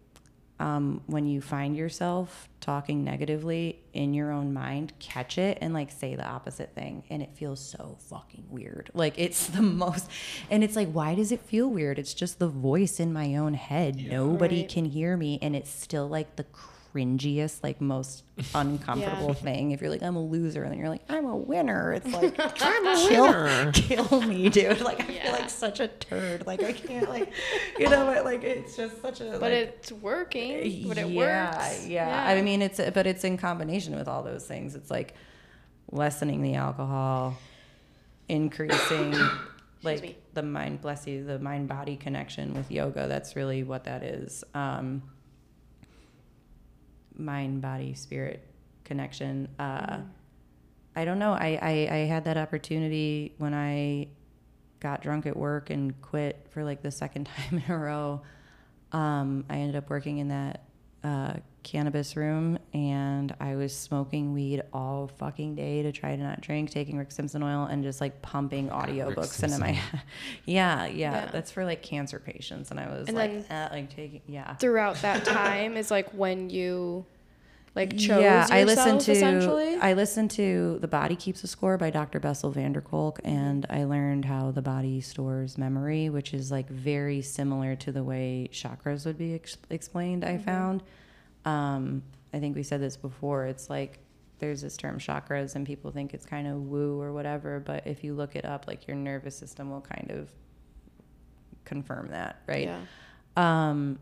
Um, when you find yourself talking negatively in your own mind, catch it and like say the opposite thing. And it feels so fucking weird. Like it's the most, and it's like, why does it feel weird? It's just the voice in my own head. Yeah. Nobody Right. can hear me. And it's still like the cringiest, like most uncomfortable Yeah. thing. If you're like, I'm a loser, and then you're like, I'm a winner. It's like, I'm a kill, winner. kill me, dude. Like I Yeah. feel like such a turd. Like I can't like, you know what? Like it's just such a. But like, it's working. But it yeah, works. Yeah, I mean, it's but it's in combination with all those things. It's like lessening the alcohol, increasing me. like the mind, bless you, the mind body connection with yoga. That's really what that is. Um, mind body spirit connection. Uh, Mm-hmm. I don't know. I, I, I had that opportunity when I got drunk at work and quit for like the second time in a row. Um, I ended up working in that uh, cannabis room, and I was smoking weed all fucking day to try to not drink, taking Rick Simpson oil, and just like pumping audiobooks into my head. yeah, yeah, Yeah. That's for like cancer patients. And I was And like, then eh, like taking, yeah. Throughout that time is like when you like chose yeah, yourself, I listened to essentially. I listened to The Body Keeps a Score by Doctor Bessel van der Kolk, and I learned how the body stores memory, which is like very similar to the way chakras would be ex- explained. I Mm-hmm. found. Um, I think we said this before. It's like there's this term chakras, and people think it's kind of woo or whatever, but if you look it up, like your nervous system will kind of confirm that, right? Yeah. Um,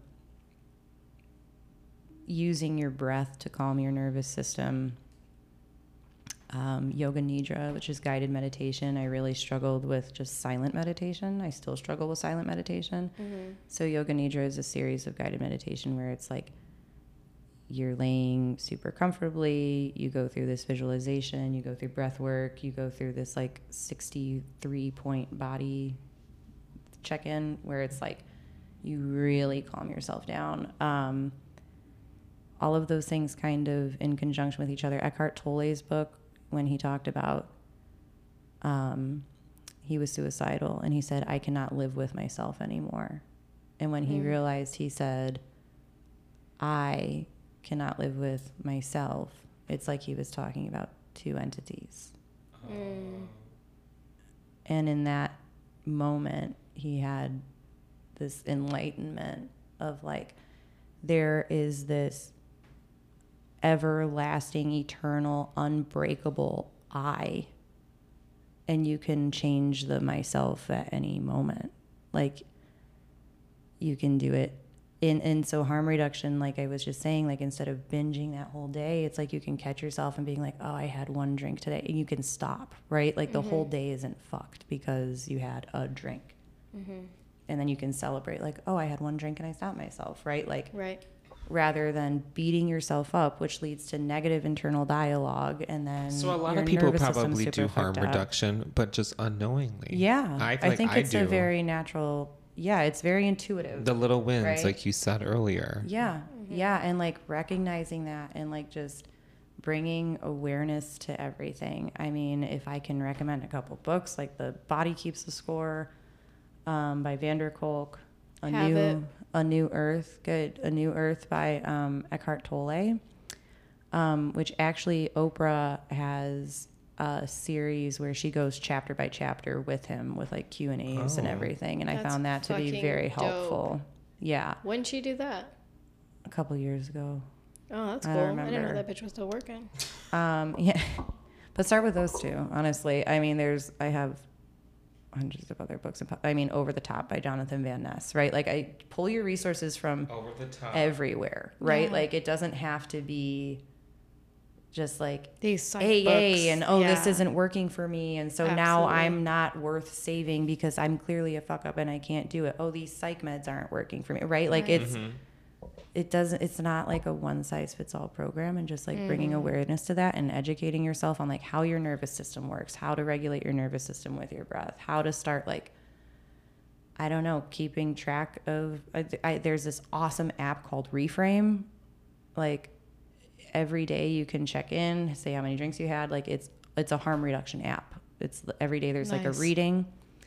using your breath to calm your nervous system. Um, yoga nidra, which is guided meditation. I really struggled with just silent meditation. I still struggle with silent meditation. Mm-hmm. So yoga nidra is a series of guided meditation where it's like you're laying super comfortably, you go through this visualization, you go through breath work, you go through this like sixty-three point body check-in where it's like you really calm yourself down. Um, all of those things kind of in conjunction with each other. Eckhart Tolle's book, when he talked about um, he was suicidal, and he said, I cannot live with myself anymore. And when he Mm. realized, he said, I cannot live with myself, it's like he was talking about two entities. Mm. And in that moment, he had this enlightenment of like, there is this everlasting, eternal, unbreakable I, and you can change the myself at any moment. Like, you can do it. In, and so harm reduction, like I was just saying, like instead of binging that whole day, it's like you can catch yourself and being like, oh, I had one drink today, and you can stop, right? Like the Mm-hmm. whole day isn't fucked because you had a drink. Mm-hmm. And then you can celebrate like, oh, I had one drink and I stopped myself, right? Like, Right. rather than beating yourself up, which leads to negative internal dialogue, and then So a lot your of people nervous system's probably super do harm fucked up. reduction, but just unknowingly. Yeah, I, I, feel like think I it's do. a very natural. Yeah, it's very intuitive. The little wins, right? like you said earlier. Yeah, yeah, and like recognizing that, and like just bringing awareness to everything. I mean, if I can recommend a couple books, like The Body Keeps the Score um, by van der Kolk, a Have new it. a new Earth, good, a new Earth by um, Eckhart Tolle, um, which actually Oprah has a series where she goes chapter by chapter with him with like Q and A's and Oh. everything, and I That's found that to be fucking very dope. helpful. Yeah, When'd she do that? a couple years ago. Oh, that's I cool. don't I didn't know remember. that bitch was still working. Um, yeah, but start with those two. Honestly, I mean, there's I have hundreds of other books. I mean, Over the Top by Jonathan Van Ness, right? Like, I pull your resources from Over the top. everywhere, right? Yeah. Like, it doesn't have to be just like These psych A A books. and oh, this Yeah. isn't working for me, and so now Absolutely. I'm not worth saving because I'm clearly a fuck up and I can't do it. Oh, these psych meds aren't working for me, right? Like, Right. it's Mhm. it doesn't it's not like a one size fits all program, and just like bringing Mm. awareness to that and educating yourself on like how your nervous system works, how to regulate your nervous system with your breath, how to start like I don't know, keeping track of I, I, there's this awesome app called Reframe. Like, every day you can check in, say how many drinks you had. Like, it's it's a harm reduction app. It's every day there's like a Nice. reading,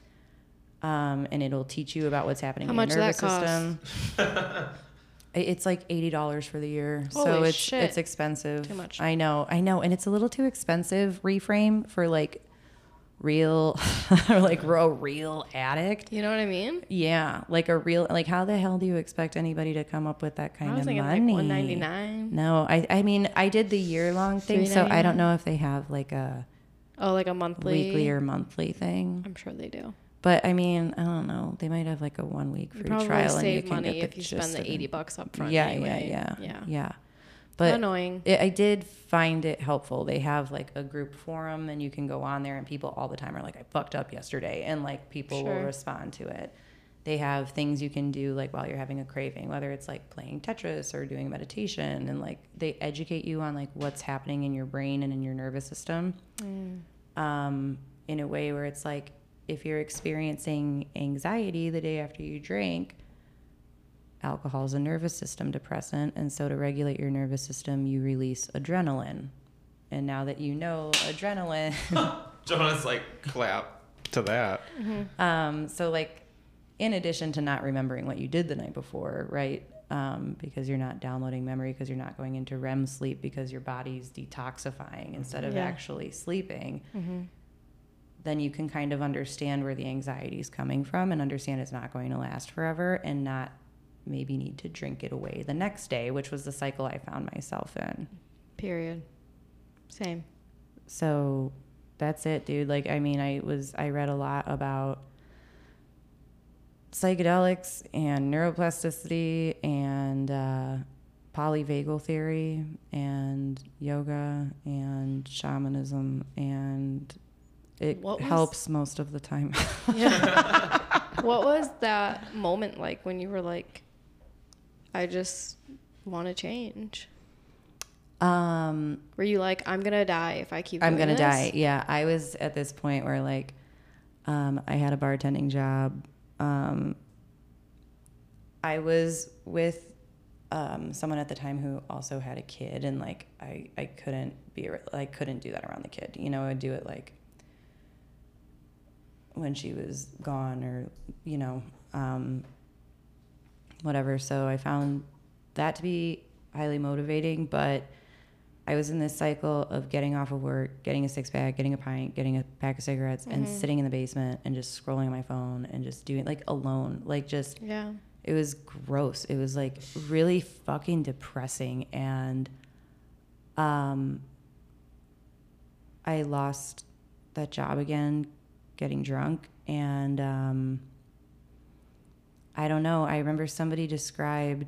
um, and it'll teach you about what's happening How in much your nervous does that system. It- It's like eighty dollars for the year, so Holy it's shit. it's expensive. Too much. I know, I know, and it's a little too expensive. Reframe for like real, or like a real addict. You know what I mean? Yeah, like a real like how the hell do you expect anybody to come up with that kind I was of thinking money? like one ninety-nine. No, I I mean I did the year long thing, so I don't know if they have like a Oh, like a monthly. weekly or monthly thing. I'm sure they do. But I mean, I don't know. They might have like a one week You free probably trial, and you save can money get if the you spend gist the of it. eighty bucks up front. Yeah, anyway. yeah, yeah, yeah. yeah. But Annoying. it, I did find it helpful. They have like a group forum, and you can go on there, and people all the time are like, "I fucked up yesterday," and like people will Sure. respond to it. They have things you can do like while you're having a craving, whether it's like playing Tetris or doing meditation, and like they educate you on like what's happening in your brain and in your nervous system. Mm. um, in a way where it's like, if you're experiencing anxiety the day after you drink, alcohol is a nervous system depressant. And so to regulate your nervous system, you release adrenaline. And now that you know adrenaline. Jonah's like, clap to that. Mm-hmm. Um, so like, in addition to not remembering what you did the night before, right? Um, because you're not downloading memory, because you're not going into R E M sleep, because your body's detoxifying instead of yeah. actually sleeping, mm-hmm. then you can kind of understand where the anxiety is coming from and understand it's not going to last forever and not maybe need to drink it away the next day, which was the cycle I found myself in. Period. Same. So that's it, dude. Like, I mean, I was, I read a lot about psychedelics and neuroplasticity and uh, polyvagal theory and yoga and shamanism, and it What was- helps most of the time. Yeah. What was that moment like when you were like, I just want to change? Um, Were you like, I'm gonna die if I keep doing I'm gonna this? die. Yeah, I was at this point where like, um, I had a bartending job. Um, I was with um, someone at the time who also had a kid, and like I, I couldn't be I couldn't do that around the kid. You know, I'd do it like when she was gone, or you know, um, whatever. So I found that to be highly motivating, but I was in this cycle of getting off of work, getting a six pack, getting a pint, getting a pack of cigarettes, mm-hmm. and sitting in the basement and just scrolling on my phone and just doing like alone, like just yeah. It was gross. It was like really fucking depressing, and um, I lost that job again, getting drunk, and um, I don't know. I remember somebody described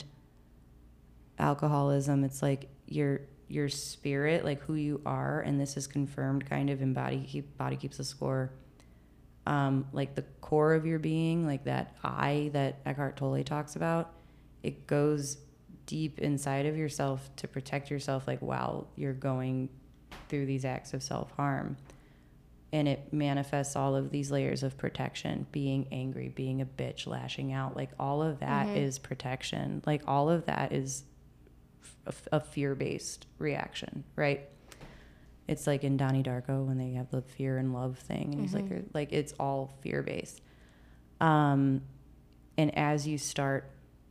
alcoholism. It's like your your spirit, like who you are, and this is confirmed kind of in Body Keep Body Keeps the Score. Um, like the core of your being, like that I that Eckhart Tolle talks about, it goes deep inside of yourself to protect yourself, like while you're going through these acts of self-harm. And it manifests all of these layers of protection, being angry, being a bitch, lashing out, like all of that mm-hmm. is protection. Like all of that is a, a fear-based reaction, right? It's like in Donnie Darko when they have the fear and love thing, and mm-hmm. he's like, like it's all fear based. Um, and as you start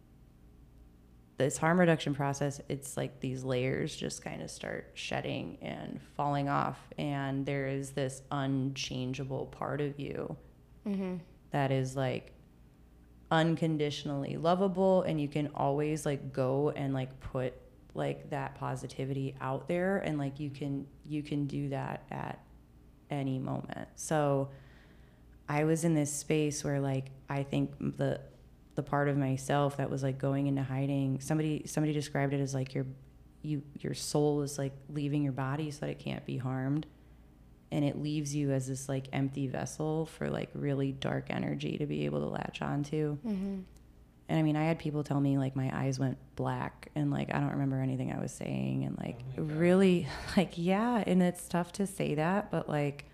this harm reduction process, it's like these layers just kind of start shedding and falling off, and there is this unchangeable part of you mm-hmm. that is like unconditionally lovable, and you can always like go and like put like that positivity out there, and like you can you can do that at any moment. So I was in this space where like I think the the part of myself that was like going into hiding, somebody somebody described it as like your you your soul is like leaving your body so that it can't be harmed, and it leaves you as this like empty vessel for like really dark energy to be able to latch onto. Mm-hmm. And I mean, I had people tell me like my eyes went black and like I don't remember anything I was saying, and like oh really like yeah, and it's tough to say that, but like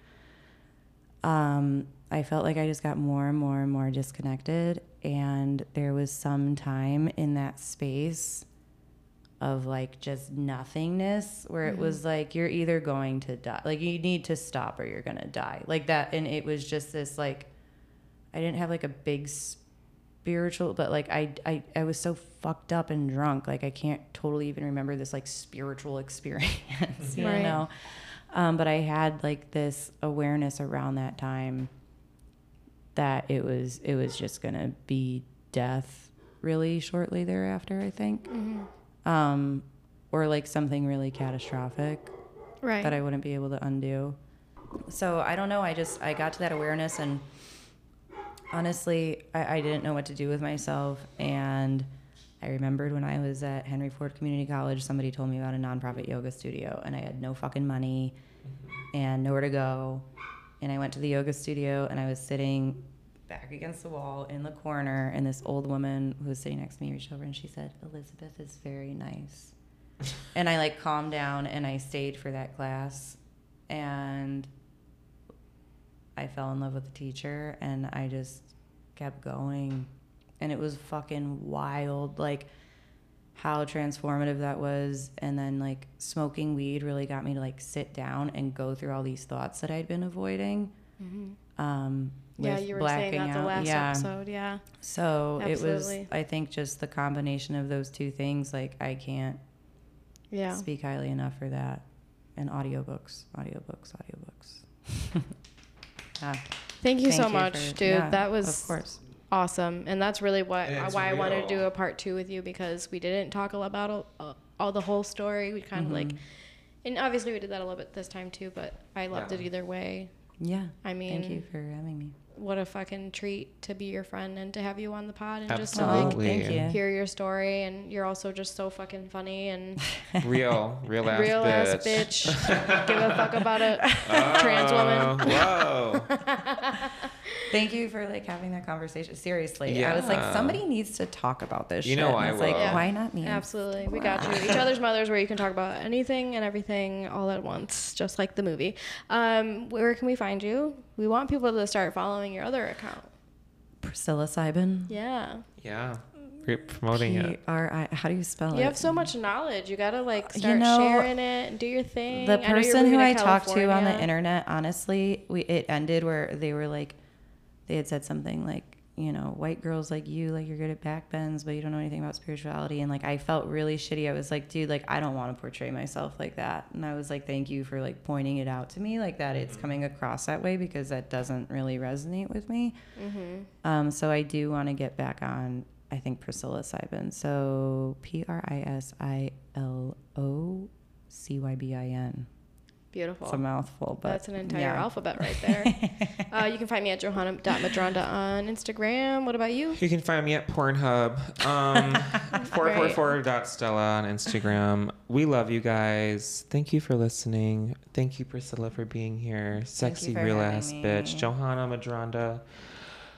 um I felt like I just got more and more and more disconnected, and there was some time in that space of like just nothingness where mm-hmm. it was like you're either going to die, like you need to stop or you're gonna die, like that. And it was just this like I didn't have like a big spiritual, but like I, I I was so fucked up and drunk, like I can't totally even remember this like spiritual experience, you right. know. Um, but I had like this awareness around that time that it was it was just gonna be death really shortly thereafter, I think, mm-hmm. um, or like something really catastrophic, right? That I wouldn't be able to undo. So I don't know. I just I got to that awareness, and honestly, I, I didn't know what to do with myself. And I remembered when I was at Henry Ford Community College, somebody told me about a nonprofit yoga studio, and I had no fucking money and nowhere to go. And I went to the yoga studio, and I was sitting back against the wall in the corner, and this old woman who was sitting next to me reached over and she said, "Elizabeth is very nice." And I like calmed down, and I stayed for that class. And fell in love with the teacher, and I just kept going, and it was fucking wild, like how transformative that was. And then like smoking weed really got me to like sit down and go through all these thoughts that I'd been avoiding. Mm-hmm. Um, yeah, you were saying that the last yeah. episode. Yeah. So Absolutely. it was, I think, just the combination of those two things. Like I can't yeah. speak highly enough for that. And audiobooks, audiobooks, audiobooks. ah, thank you thank so you much, for, dude. yeah, that was of course. awesome. And that's really what It's why I wanted real. to do a part two with you, because we didn't talk about all, all, all the whole story. We kind of Mm-hmm. like, and obviously we did that a little bit this time too, but I loved Yeah. it either way. Yeah. I mean, thank you for having me. what a fucking treat to be your friend and to have you on the pod and Absolutely. just to like Thank you. hear your story. And you're also just so fucking funny and Real, real ass real bitch. ass bitch. Give a fuck about a trans woman. Whoa. Thank you for like having that conversation. Seriously, I was like, Yeah. somebody needs to talk about this. You shit. know And I it's like, will. Yeah. why not me? Absolutely. We got you. Each other's mothers, where you can talk about anything and everything all at once, just like the movie. Um, where can we find you? We want people to start following your other account. Priscilla Seiben. Yeah. Yeah. You're promoting P it. R I. How do you spell You it? have so much knowledge. You got to like You start know, sharing it and do your thing. The I know you're person moving who to I talked to on the California. internet, honestly, we it ended where they were like, they had said something like, you know, white girls like you, like you're good at backbends, but you don't know anything about spirituality. And like, I felt really shitty. I was like, dude, like, I don't want to portray myself like that. And I was like, thank you for like pointing it out to me, like that it's coming across that way, because that doesn't really resonate with me. Mm-hmm. Um, so I do want to get back on, I think, Priscilla Seiben. So P R I S I L O C Y B I N. Beautiful. It's a mouthful, but That's an entire yeah. alphabet right there. uh, you can find me at johanna dot madronda on Instagram. What about you? You can find me at Pornhub. Um, four four four dot stella on Instagram. We love you guys. Thank you for listening. Thank you, Priscilla, for being here. Sexy, for real having ass me. bitch. Johanna Madronda.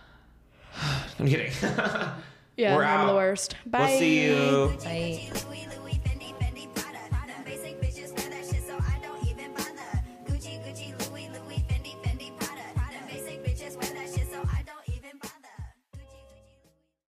I'm kidding. Yeah, We're I'm out. the worst. Bye. We'll see you. Bye.